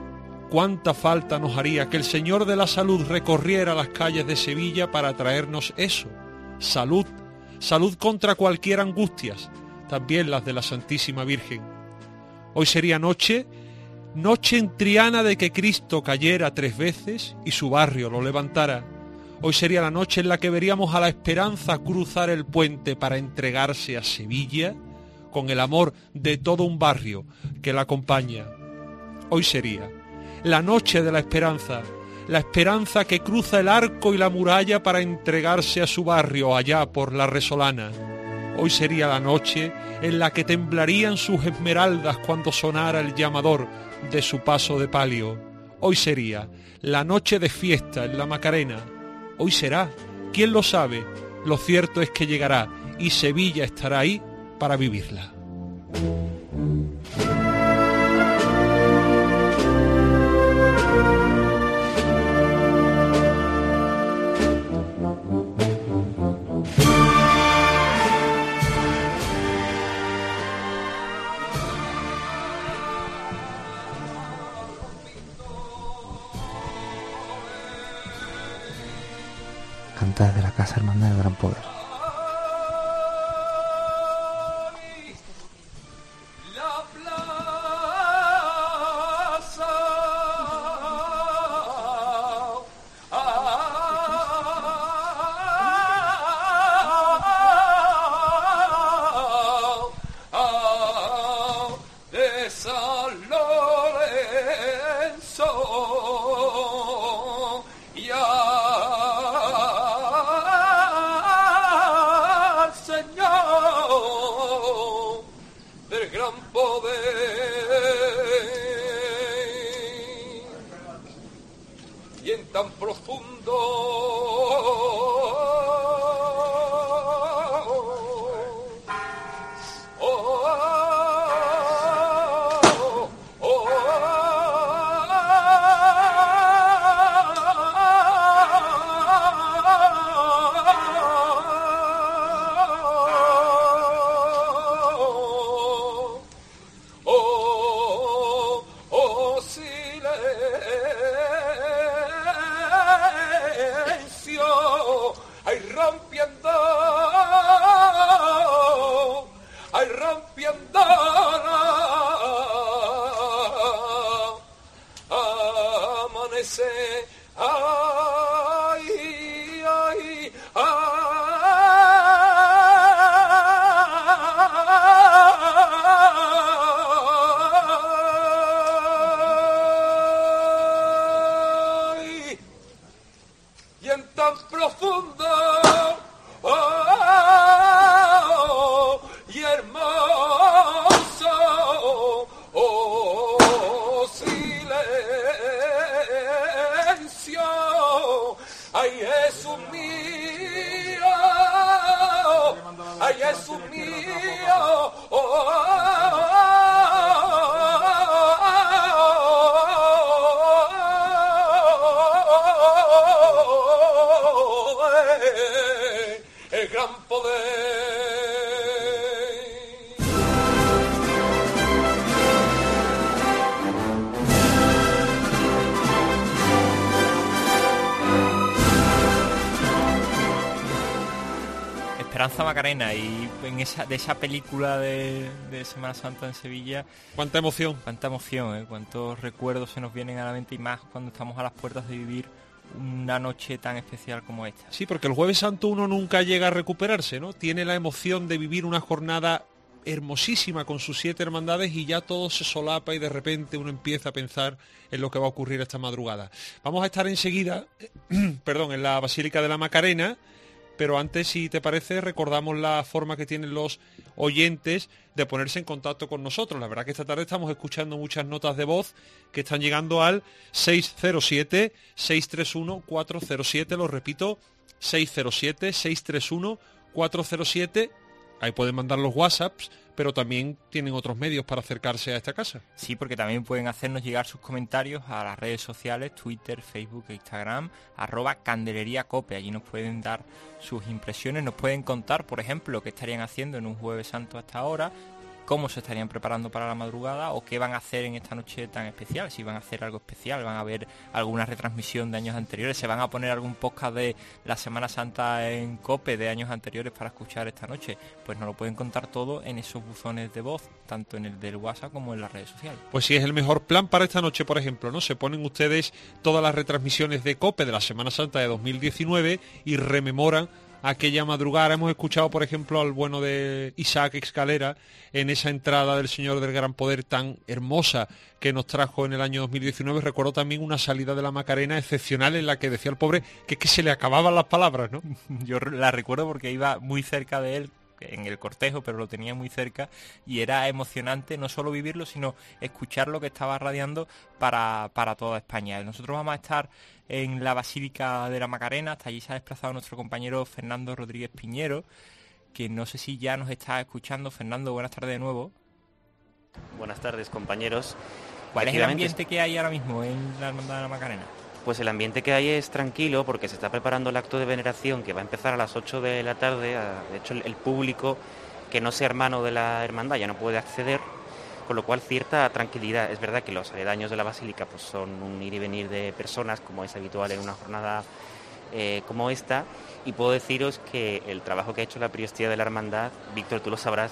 cuánta falta nos haría que el Señor de la Salud recorriera las calles de Sevilla para traernos eso, salud, salud contra cualquier angustias, también las de la Santísima Virgen. Hoy sería noche, noche en Triana de que Cristo cayera tres veces y su barrio lo levantara. Hoy sería la noche en la que veríamos a la Esperanza cruzar el puente para entregarse a Sevilla con el amor de todo un barrio que la acompaña. Hoy sería la noche de la Esperanza, la Esperanza que cruza el arco y la muralla para entregarse a su barrio allá por la Resolana. Hoy sería la noche en la que temblarían sus esmeraldas cuando sonara el llamador de su paso de palio. Hoy sería la noche de fiesta en la Macarena. Hoy será, ¿quién lo sabe? Lo cierto es que llegará y Sevilla estará ahí para vivirla. Canta desde la Casa Hermandad del Gran Poder. Esperanza Macarena, y en esa de esa película de, de Semana Santa en Sevilla, cuánta emoción, cuánta emoción, ¿eh? Cuántos recuerdos se nos vienen a la mente, y más cuando estamos a las puertas de vivir una noche tan especial como esta. Sí, porque el Jueves Santo uno nunca llega a recuperarse, ¿no? Tiene la emoción de vivir una jornada hermosísima con sus siete hermandades y ya todo se solapa y de repente uno empieza a pensar en lo que va a ocurrir esta madrugada. Vamos a estar enseguida, perdón, en la Basílica de la Macarena. Pero antes, si te parece, recordamos la forma que tienen los oyentes de ponerse en contacto con nosotros. La verdad que esta tarde estamos escuchando muchas notas de voz que están llegando al seis cero siete, seis tres uno, cuatro cero siete, lo repito, seis cero siete, seis tres uno, cuatro cero siete. Ahí pueden mandar los WhatsApps, pero también tienen otros medios para acercarse a esta casa. Sí, porque también pueden hacernos llegar sus comentarios a las redes sociales, Twitter, Facebook e Instagram, arroba Candelería Cope. Allí nos pueden dar sus impresiones, nos pueden contar, por ejemplo, qué estarían haciendo en un Jueves Santo hasta ahora, cómo se estarían preparando para la madrugada o qué van a hacer en esta noche tan especial, si van a hacer algo especial, van a ver alguna retransmisión de años anteriores, se van a poner algún podcast de la Semana Santa en COPE de años anteriores para escuchar esta noche. Pues nos lo pueden contar todo en esos buzones de voz, tanto en el del WhatsApp como en las redes sociales. Pues sí, es el mejor plan para esta noche, por ejemplo, ¿no? Se ponen ustedes todas las retransmisiones de COPE de la Semana Santa de dos mil diecinueve y rememoran aquella madrugada. Hemos escuchado, por ejemplo, al bueno de Isaac Escalera en esa entrada del Señor del Gran Poder tan hermosa que nos trajo en el año dos mil diecinueve. Recuerdo también una salida de la Macarena excepcional en la que decía el pobre que es que se le acababan las palabras, ¿no? Yo la recuerdo porque iba muy cerca de él en el cortejo, pero lo tenía muy cerca y era emocionante no solo vivirlo, sino escuchar lo que estaba radiando para, para toda España. Nosotros vamos a estar en la Basílica de la Macarena, hasta allí se ha desplazado nuestro compañero Fernando Rodríguez Piñero, que no sé si ya nos está escuchando. Fernando, buenas tardes de nuevo. Buenas tardes, compañeros. ¿Cuál es el ambiente que hay ahora mismo en la Hermandad de la Macarena? Pues el ambiente que hay es tranquilo porque se está preparando el acto de veneración que va a empezar a las ocho de la tarde. De hecho, el público que no sea hermano de la hermandad ya no puede acceder, con lo cual cierta tranquilidad. Es verdad que los aledaños de la basílica pues son un ir y venir de personas, como es habitual en una jornada eh, como esta, y puedo deciros que el trabajo que ha hecho la priostía de la hermandad, Víctor, tú lo sabrás,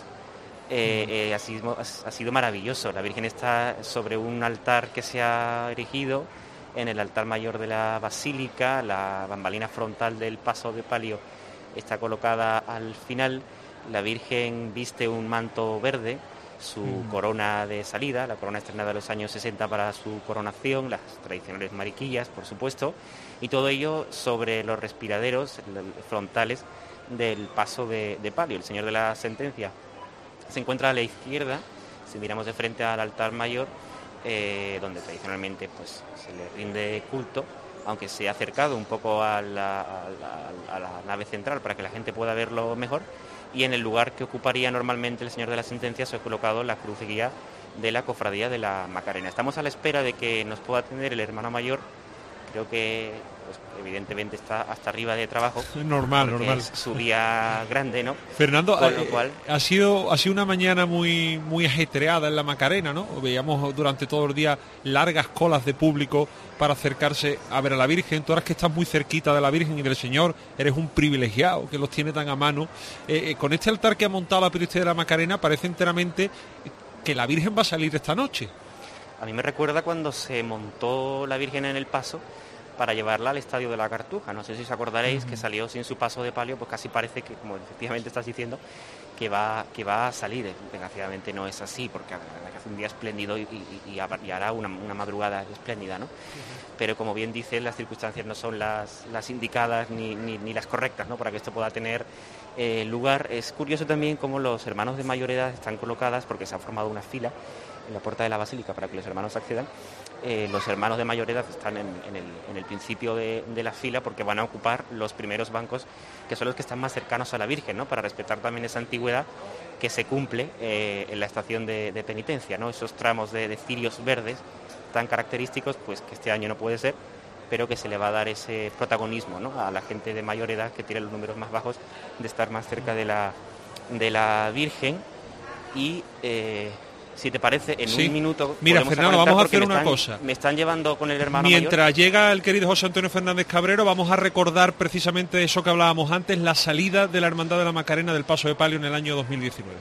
eh, eh, ha, sido, ha sido maravilloso. La Virgen está sobre un altar que se ha erigido en el altar mayor de la basílica. La bambalina frontal del paso de palio está colocada al final. La Virgen viste un manto verde, su mm. corona de salida, la corona estrenada en los años sesenta para su coronación, las tradicionales mariquillas, por supuesto, y todo ello sobre los respiraderos frontales del paso de, de palio. El Señor de la Sentencia se encuentra a la izquierda, si miramos de frente al altar mayor, eh, donde tradicionalmente pues se le rinde culto, aunque se ha acercado un poco a la, a la, a la nave central para que la gente pueda verlo mejor. Y en el lugar que ocuparía normalmente el Señor de la Sentencia se ha colocado la cruz de guía de la Cofradía de la Macarena. Estamos a la espera de que nos pueda atender el hermano mayor. Creo que pues, evidentemente está hasta arriba de trabajo. Normal, normal. Es su día grande, ¿no? Fernando, Con lo cual... ha sido ha sido una mañana muy muy ajetreada en la Macarena, ¿no? Veíamos durante todo el día largas colas de público para acercarse a ver a la Virgen. Tú ahora que estás muy cerquita de la Virgen y del Señor, eres un privilegiado que los tiene tan a mano. Eh, eh, con este altar que ha montado la priostía de la Macarena parece enteramente que la Virgen va a salir esta noche. A mí me recuerda cuando se montó la Virgen en el paso para llevarla al Estadio de la Cartuja. No sé si os acordaréis uh-huh. que salió sin su paso de palio, pues casi parece que, como efectivamente estás diciendo, que va que va a salir. Desgraciadamente no es así, porque hace un día espléndido y, y, y hará una, una madrugada espléndida, ¿no? Uh-huh. Pero como bien dice, las circunstancias no son las, las indicadas ni, ni, ni las correctas, ¿no? Para que esto pueda tener eh, lugar. Es curioso también cómo los hermanos de mayor edad están colocadas, porque se ha formado una fila en la puerta de la basílica para que los hermanos accedan. Eh, los hermanos de mayor edad están en, en, el, en el principio de, de la fila porque van a ocupar los primeros bancos, que son los que están más cercanos a la Virgen, ¿no? Para respetar también esa antigüedad que se cumple eh, en la estación de, de penitencia, ¿no? Esos tramos de, de cirios verdes tan característicos, pues que este año no puede ser, pero que se le va a dar ese protagonismo, ¿no? A la gente de mayor edad que tiene los números más bajos de estar más cerca de la, de la Virgen. Y eh, si te parece, en sí. un minuto... Mira, Fernando, vamos a hacer una están, cosa. Me están llevando con el hermano Mientras mayor. llega el querido José Antonio Fernández Cabrero, vamos a recordar precisamente eso que hablábamos antes, la salida de la Hermandad de la Macarena del Paso de Palio en el año dos mil diecinueve.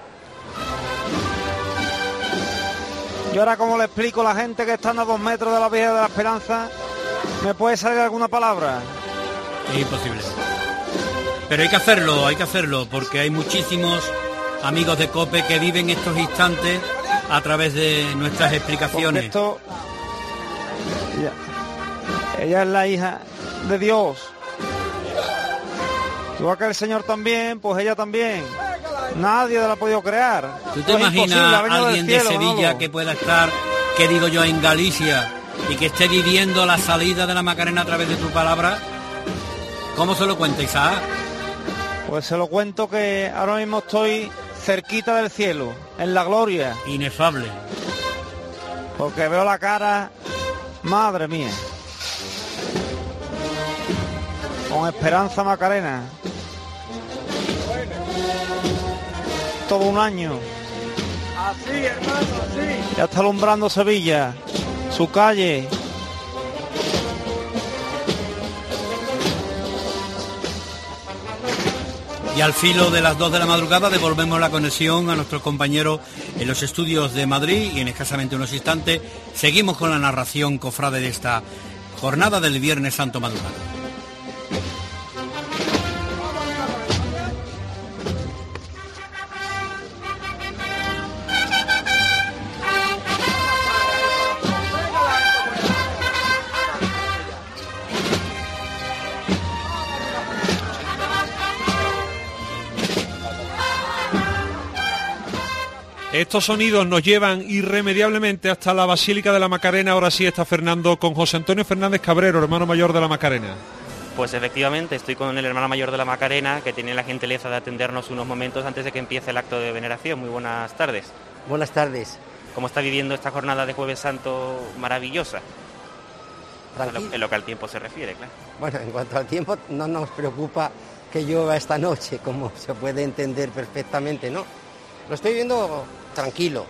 Yo ahora, como le explico a la gente que están a dos metros de la Virgen de la Esperanza, ¿me puede salir alguna palabra? Es imposible. Pero hay que hacerlo, hay que hacerlo, porque hay muchísimos amigos de COPE que viven estos instantes a través de nuestras explicaciones. Esto, ella, ella es la hija de Dios. Igual que el Señor también, pues ella también. Nadie la ha podido crear. ¿Tú te imaginas a alguien de Sevilla ¿no? que pueda estar, que digo yo, en Galicia y que esté viviendo la salida de la Macarena a través de tu palabra? ¿Cómo se lo cuenta, Isaac? Pues se lo cuento que ahora mismo estoy cerquita del cielo, en la gloria. Inefable. Porque veo la cara, madre mía. Con Esperanza Macarena. Todo un año Así, hermano, así. Ya está alumbrando Sevilla, su calle. Y al filo de las dos de la madrugada devolvemos la conexión a nuestros compañeros en los estudios de Madrid y en escasamente unos instantes seguimos con la narración cofrade de esta jornada del Viernes Santo madrugada. Estos sonidos nos llevan irremediablemente hasta la Basílica de la Macarena. Ahora sí está Fernando con José Antonio Fernández Cabrero, hermano mayor de la Macarena. Pues efectivamente, estoy con el hermano mayor de la Macarena, que tiene la gentileza de atendernos unos momentos antes de que empiece el acto de veneración. Muy buenas tardes. Buenas tardes. ¿Cómo está viviendo esta jornada de Jueves Santo maravillosa? Tranquilo. En lo que al tiempo se refiere, claro. Bueno, en cuanto al tiempo, no nos preocupa que llueva esta noche, como se puede entender perfectamente, ¿no? Lo estoy viendo tranquilo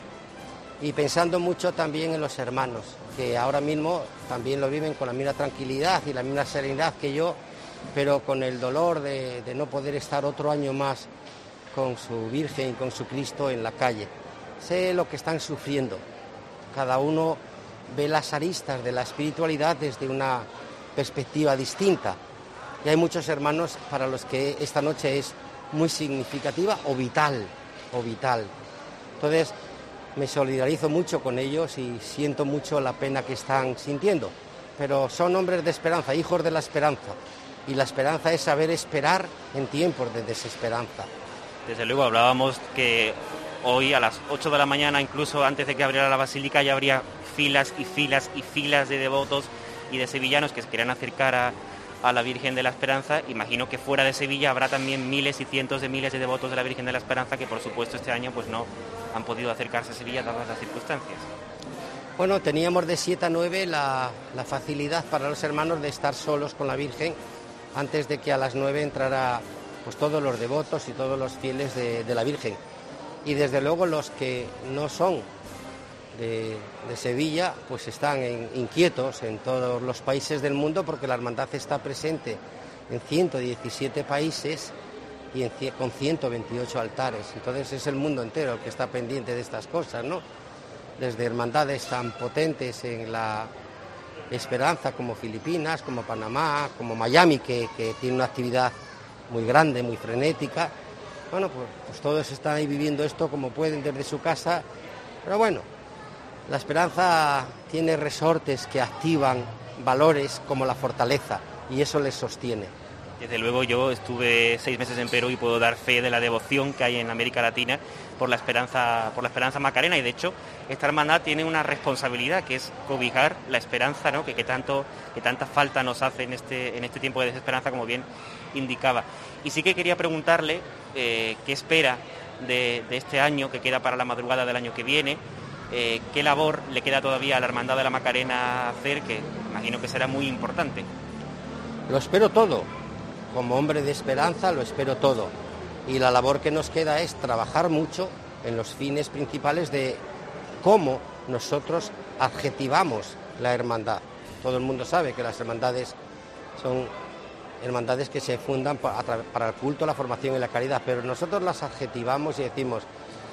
y pensando mucho también en los hermanos, que ahora mismo también lo viven con la misma tranquilidad y la misma serenidad que yo, pero con el dolor de, de no poder estar otro año más con su Virgen y con su Cristo en la calle. Sé lo que están sufriendo. Cada uno ve las aristas de la espiritualidad desde una perspectiva distinta. Y hay muchos hermanos para los que esta noche es muy significativa o vital, o vital. Entonces, me solidarizo mucho con ellos y siento mucho la pena que están sintiendo. Pero son hombres de esperanza, hijos de la esperanza. Y la esperanza es saber esperar en tiempos de desesperanza. Desde luego, hablábamos que hoy a las ocho de la mañana, incluso antes de que abriera la Basílica, ya habría filas y filas y filas de devotos y de sevillanos que se quieran acercar a, a la Virgen de la Esperanza. Imagino que fuera de Sevilla habrá también miles y cientos de miles de devotos de la Virgen de la Esperanza que, por supuesto, este año pues no han podido acercarse a Sevilla dadas las circunstancias. Bueno, teníamos de siete a nueve la, la facilidad para los hermanos de estar solos con la Virgen antes de que a las nueve entrara pues todos los devotos y todos los fieles de, de la Virgen. Y desde luego los que no son de, de Sevilla pues están en, inquietos en todos los países del mundo, porque la hermandad está presente en ciento diecisiete países y en, con ciento veintiocho altares. Entonces es el mundo entero el que está pendiente de estas cosas, ¿no? Desde hermandades tan potentes en la Esperanza como Filipinas, como Panamá, como Miami, que, que tiene una actividad muy grande, muy frenética. Bueno, pues, pues todos están ahí viviendo esto como pueden desde su casa, pero bueno, la esperanza tiene resortes que activan valores como la fortaleza y eso les sostiene. Desde luego yo estuve seis meses en Perú y puedo dar fe de la devoción que hay en América Latina por la esperanza, por la esperanza macarena, y de hecho esta hermandad tiene una responsabilidad que es cobijar la esperanza, ¿no? que, que, tanto, que tanta falta nos hace en este, en este tiempo de desesperanza, como bien indicaba. Y sí que quería preguntarle eh, qué espera de, de este año que queda para la madrugada del año que viene, eh, qué labor le queda todavía a la hermandad de la Macarena hacer, que imagino que será muy importante. Lo espero todo. Como hombre de esperanza lo espero todo, y la labor que nos queda es trabajar mucho en los fines principales de cómo nosotros adjetivamos la hermandad. Todo el mundo sabe que las hermandades son hermandades que se fundan para el culto, la formación y la caridad, pero nosotros las adjetivamos y decimos,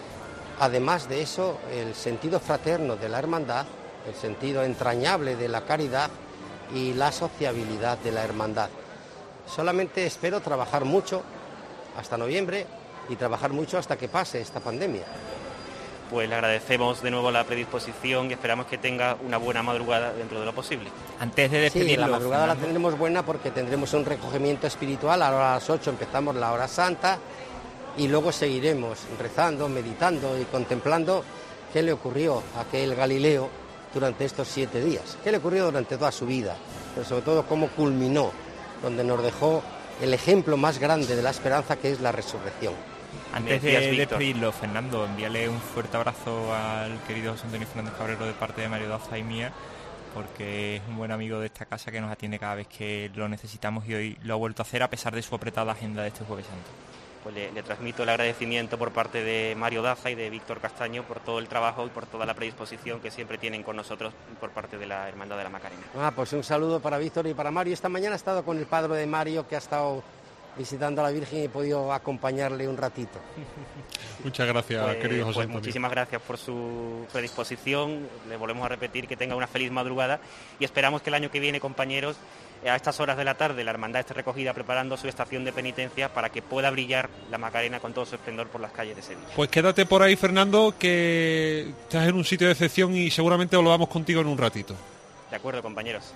además de eso, el sentido fraterno de la hermandad, el sentido entrañable de la caridad y la sociabilidad de la hermandad. Solamente espero trabajar mucho hasta noviembre y trabajar mucho hasta que pase esta pandemia. Pues le agradecemos de nuevo la predisposición y esperamos que tenga una buena madrugada dentro de lo posible. Antes de despedirlo, sí, la madrugada Fernando, la tendremos buena porque tendremos un recogimiento espiritual. Ahora a las ocho empezamos la hora santa y luego seguiremos rezando, meditando y contemplando qué le ocurrió a aquel Galileo durante estos siete días, qué le ocurrió durante toda su vida, pero sobre todo cómo culminó, donde nos dejó el ejemplo más grande de la esperanza, que es la resurrección. Antes de despedirlo, Fernando, envíale un fuerte abrazo al querido José Antonio Fernández Cabrero de parte de Mario Daza y mía, porque es un buen amigo de esta casa que nos atiende cada vez que lo necesitamos y hoy lo ha vuelto a hacer a pesar de su apretada agenda de este Jueves Santo. pues le, le transmito el agradecimiento por parte de Mario Daza y de Víctor Castaño por todo el trabajo y por toda la predisposición que siempre tienen con nosotros por parte de la Hermandad de la Macarena. Ah, pues un saludo para Víctor y para Mario. Esta mañana he estado con el padre de Mario, que ha estado visitando a la Virgen, y he podido acompañarle un ratito. Muchas gracias, pues, querido José pues Antonio. Muchísimas gracias por su predisposición. Le volvemos a repetir que tenga una feliz madrugada y esperamos que el año que viene, compañeros, a estas horas de la tarde la hermandad esté recogida preparando su estación de penitencia para que pueda brillar la Macarena con todo su esplendor por las calles de Sevilla. Pues quédate por ahí, Fernando, que estás en un sitio de excepción y seguramente lo vamos contigo en un ratito. De acuerdo, compañeros.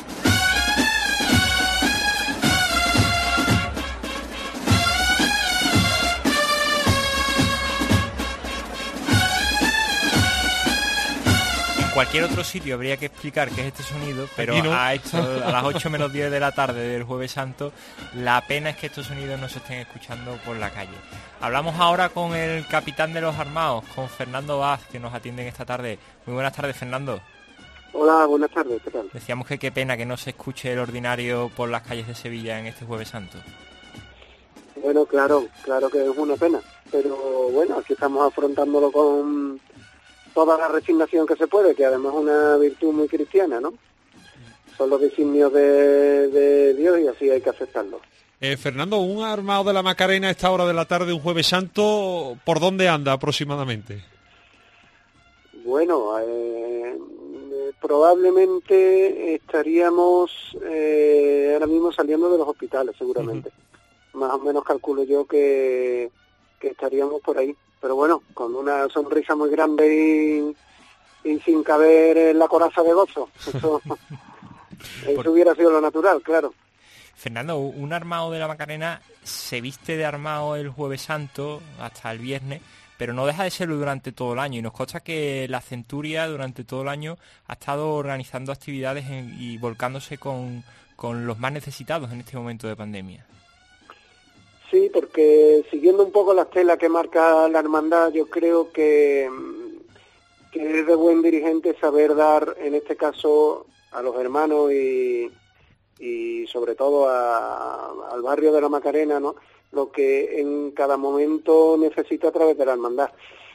Cualquier otro sitio habría que explicar qué es este sonido, pero no. a, esto, a las ocho menos diez de la tarde del Jueves Santo, la pena es que estos sonidos no se estén escuchando por la calle. Hablamos ahora con el capitán de los armados, con Fernando Vaz, que nos atienden esta tarde. Muy buenas tardes, Fernando. Hola, buenas tardes, ¿qué tal? Decíamos que qué pena que no se escuche el ordinario por las calles de Sevilla en este Jueves Santo. Bueno, claro, claro que es una pena, pero bueno, aquí estamos afrontándolo con toda la resignación que se puede, que además es una virtud muy cristiana, ¿no? Son los designios de, de Dios y así hay que aceptarlo. Eh, Fernando, un armado de la Macarena a esta hora de la tarde, un Jueves Santo, ¿por dónde anda aproximadamente? Bueno, eh, probablemente estaríamos eh, ahora mismo saliendo de los hospitales, seguramente. Uh-huh. Más o menos calculo yo que, que estaríamos por ahí. Pero bueno, con una sonrisa muy grande y, y sin caber en la coraza de gozo. Eso, eso Por... hubiera sido lo natural, claro. Fernando, un armado de la Macarena se viste de armado el Jueves Santo hasta el viernes, pero no deja de serlo durante todo el año. Y nos consta que la Centuria durante todo el año ha estado organizando actividades en, y volcándose con, con los más necesitados en este momento de pandemia. Sí, porque siguiendo un poco la estela que marca la hermandad, yo creo que, que es de buen dirigente saber dar, en este caso, a los hermanos y, y sobre todo a, al barrio de la Macarena, ¿no?, lo que en cada momento necesita a través de la hermandad.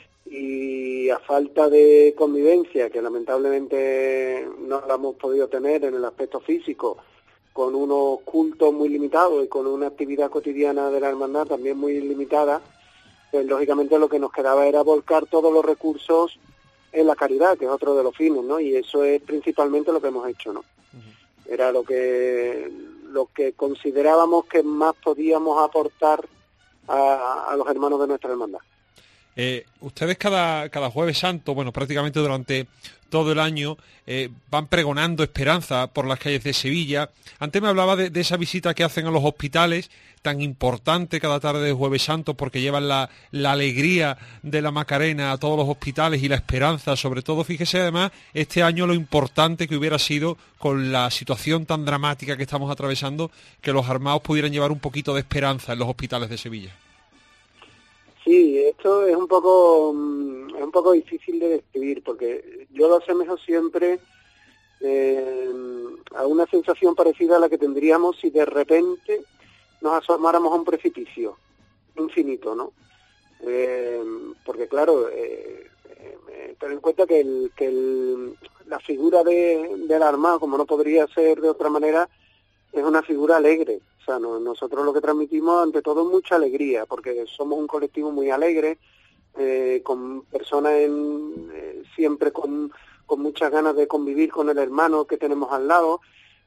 Y a falta de convivencia, que lamentablemente no la hemos podido tener en el aspecto físico, con unos cultos muy limitados y con una actividad cotidiana de la hermandad también muy limitada, pues lógicamente lo que nos quedaba era volcar todos los recursos en la caridad, que es otro de los fines, ¿no? Y eso es principalmente lo que hemos hecho, ¿no? Uh-huh. Era lo que lo que considerábamos que más podíamos aportar a, a los hermanos de nuestra hermandad. Eh, ustedes cada, cada Jueves Santo, bueno, prácticamente durante todo el año, eh, van pregonando esperanza por las calles de Sevilla. Antes me hablaba de, de esa visita que hacen a los hospitales, tan importante cada tarde de Jueves Santo, porque llevan la, la alegría de la Macarena a todos los hospitales y la esperanza, sobre todo, fíjese además, este año lo importante que hubiera sido con la situación tan dramática que estamos atravesando, que los armados pudieran llevar un poquito de esperanza en los hospitales de Sevilla. Sí, esto es un poco es un poco difícil de describir, porque yo lo asemejo siempre eh, a una sensación parecida a la que tendríamos si de repente nos asomáramos a un precipicio infinito, ¿no? Eh, porque claro, eh, eh, ten en cuenta que, el, que el, la figura de, del armado, como no podría ser de otra manera, es una figura alegre. O sea, no, nosotros lo que transmitimos ante todo es mucha alegría, porque somos un colectivo muy alegre, eh, con personas en, eh, siempre con, con muchas ganas de convivir con el hermano que tenemos al lado,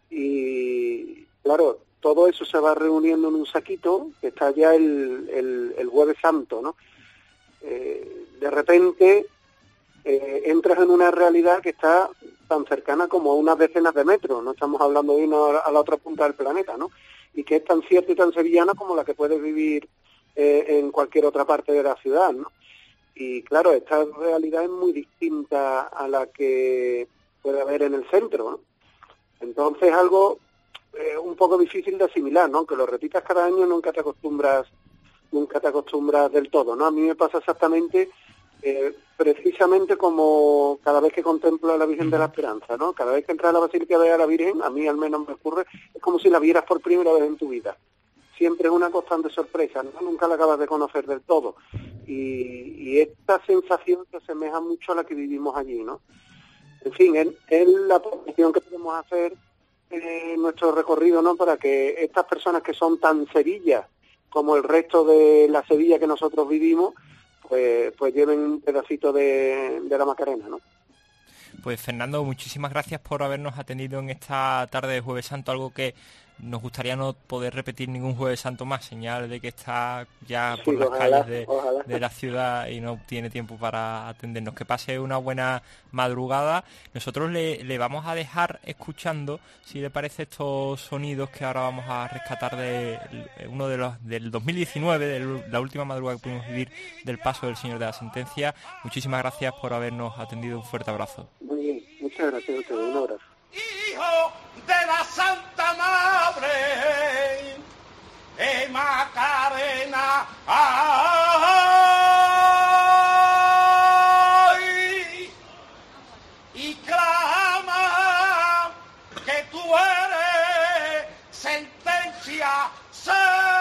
y claro, todo eso se va reuniendo en un saquito, que está ya el, el, el Jueves Santo, ¿no? Eh, de repente eh, entras en una realidad que está tan cercana como a unas decenas de metros, no estamos hablando de una a la otra punta del planeta, ¿no? Y que es tan cierta y tan sevillana como la que puedes vivir eh, en cualquier otra parte de la ciudad, ¿no? Y claro, esta realidad es muy distinta a la que puede haber en el centro, ¿no? Entonces es algo eh, un poco difícil de asimilar, ¿no? Aunque lo repitas cada año, nunca te acostumbras, nunca te acostumbras del todo, ¿no? A mí me pasa exactamente, eh, precisamente como cada vez que contemplo a la Virgen de la Esperanza, ¿no? Cada vez que entras a la Basílica de la Virgen, a mí al menos me ocurre, es como si la vieras por primera vez en tu vida. siempre es una constante sorpresa, ¿no? Nunca la acabas de conocer del todo. Y, y esta sensación se asemeja mucho a la que vivimos allí, ¿no? En fin, es, es la posición que podemos hacer en nuestro recorrido, ¿no? Para que estas personas que son tan Sevilla como el resto de la Sevilla que nosotros vivimos, pues, pues lleven un pedacito de, de la Macarena, ¿no? Pues Fernando, muchísimas gracias por habernos atendido en esta tarde de Jueves Santo, algo que nos gustaría no poder repetir ningún Jueves Santo más, señal de que está ya por sí, las ojalá, calles de, de la ciudad y no tiene tiempo para atendernos. Que pase una buena madrugada. Nosotros le, le vamos a dejar escuchando, si le parece, estos sonidos que ahora vamos a rescatar de uno de los del dos mil diecinueve, de la última madrugada que pudimos vivir del paso del Señor de la Sentencia. Muchísimas gracias por habernos atendido. Un fuerte abrazo. Muy bien, muchas gracias a ustedes. Un abrazo. Hijo de la Santa Madre, eh, Macarena, ay, y clama que tú eres sentencia, se,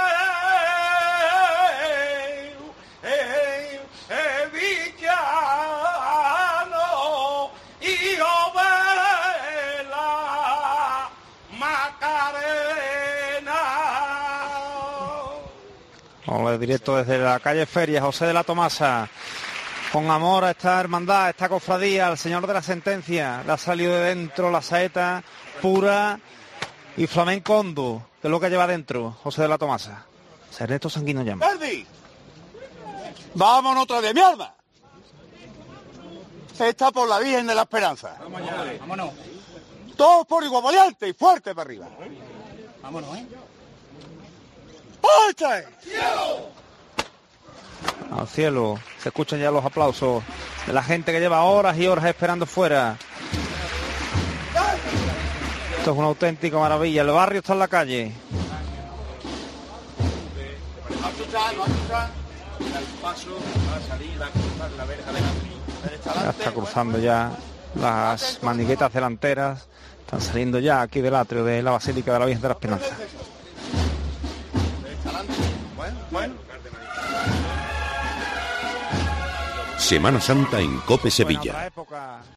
eh, eh, villano, hijo de Hola, directo desde la calle Feria, José de la Tomasa, con amor a esta hermandad, a esta cofradía, al Señor de la Sentencia. Le ha salido de dentro la saeta pura y flamenco hondo, que es lo que lleva dentro José de la Tomasa. Ernesto Sanguino llama. ¡Verdi! ¡Vámonos otra vez, mi alma! Está por la Virgen de la Esperanza. Vamos allá, vámonos. Todos por igual, valiente y fuerte para arriba. Vámonos, ¿eh? ¡Ay, ¡Cielo! Al cielo. Se escuchan ya los aplausos de la gente que lleva horas y horas esperando fuera. Esto es una auténtica maravilla. El barrio está en la calle. Ya está cruzando ya las maniguetas delanteras. Están saliendo ya aquí del atrio de la Basílica de la Virgen de la Esperanza. Semana Santa en COPE Sevilla.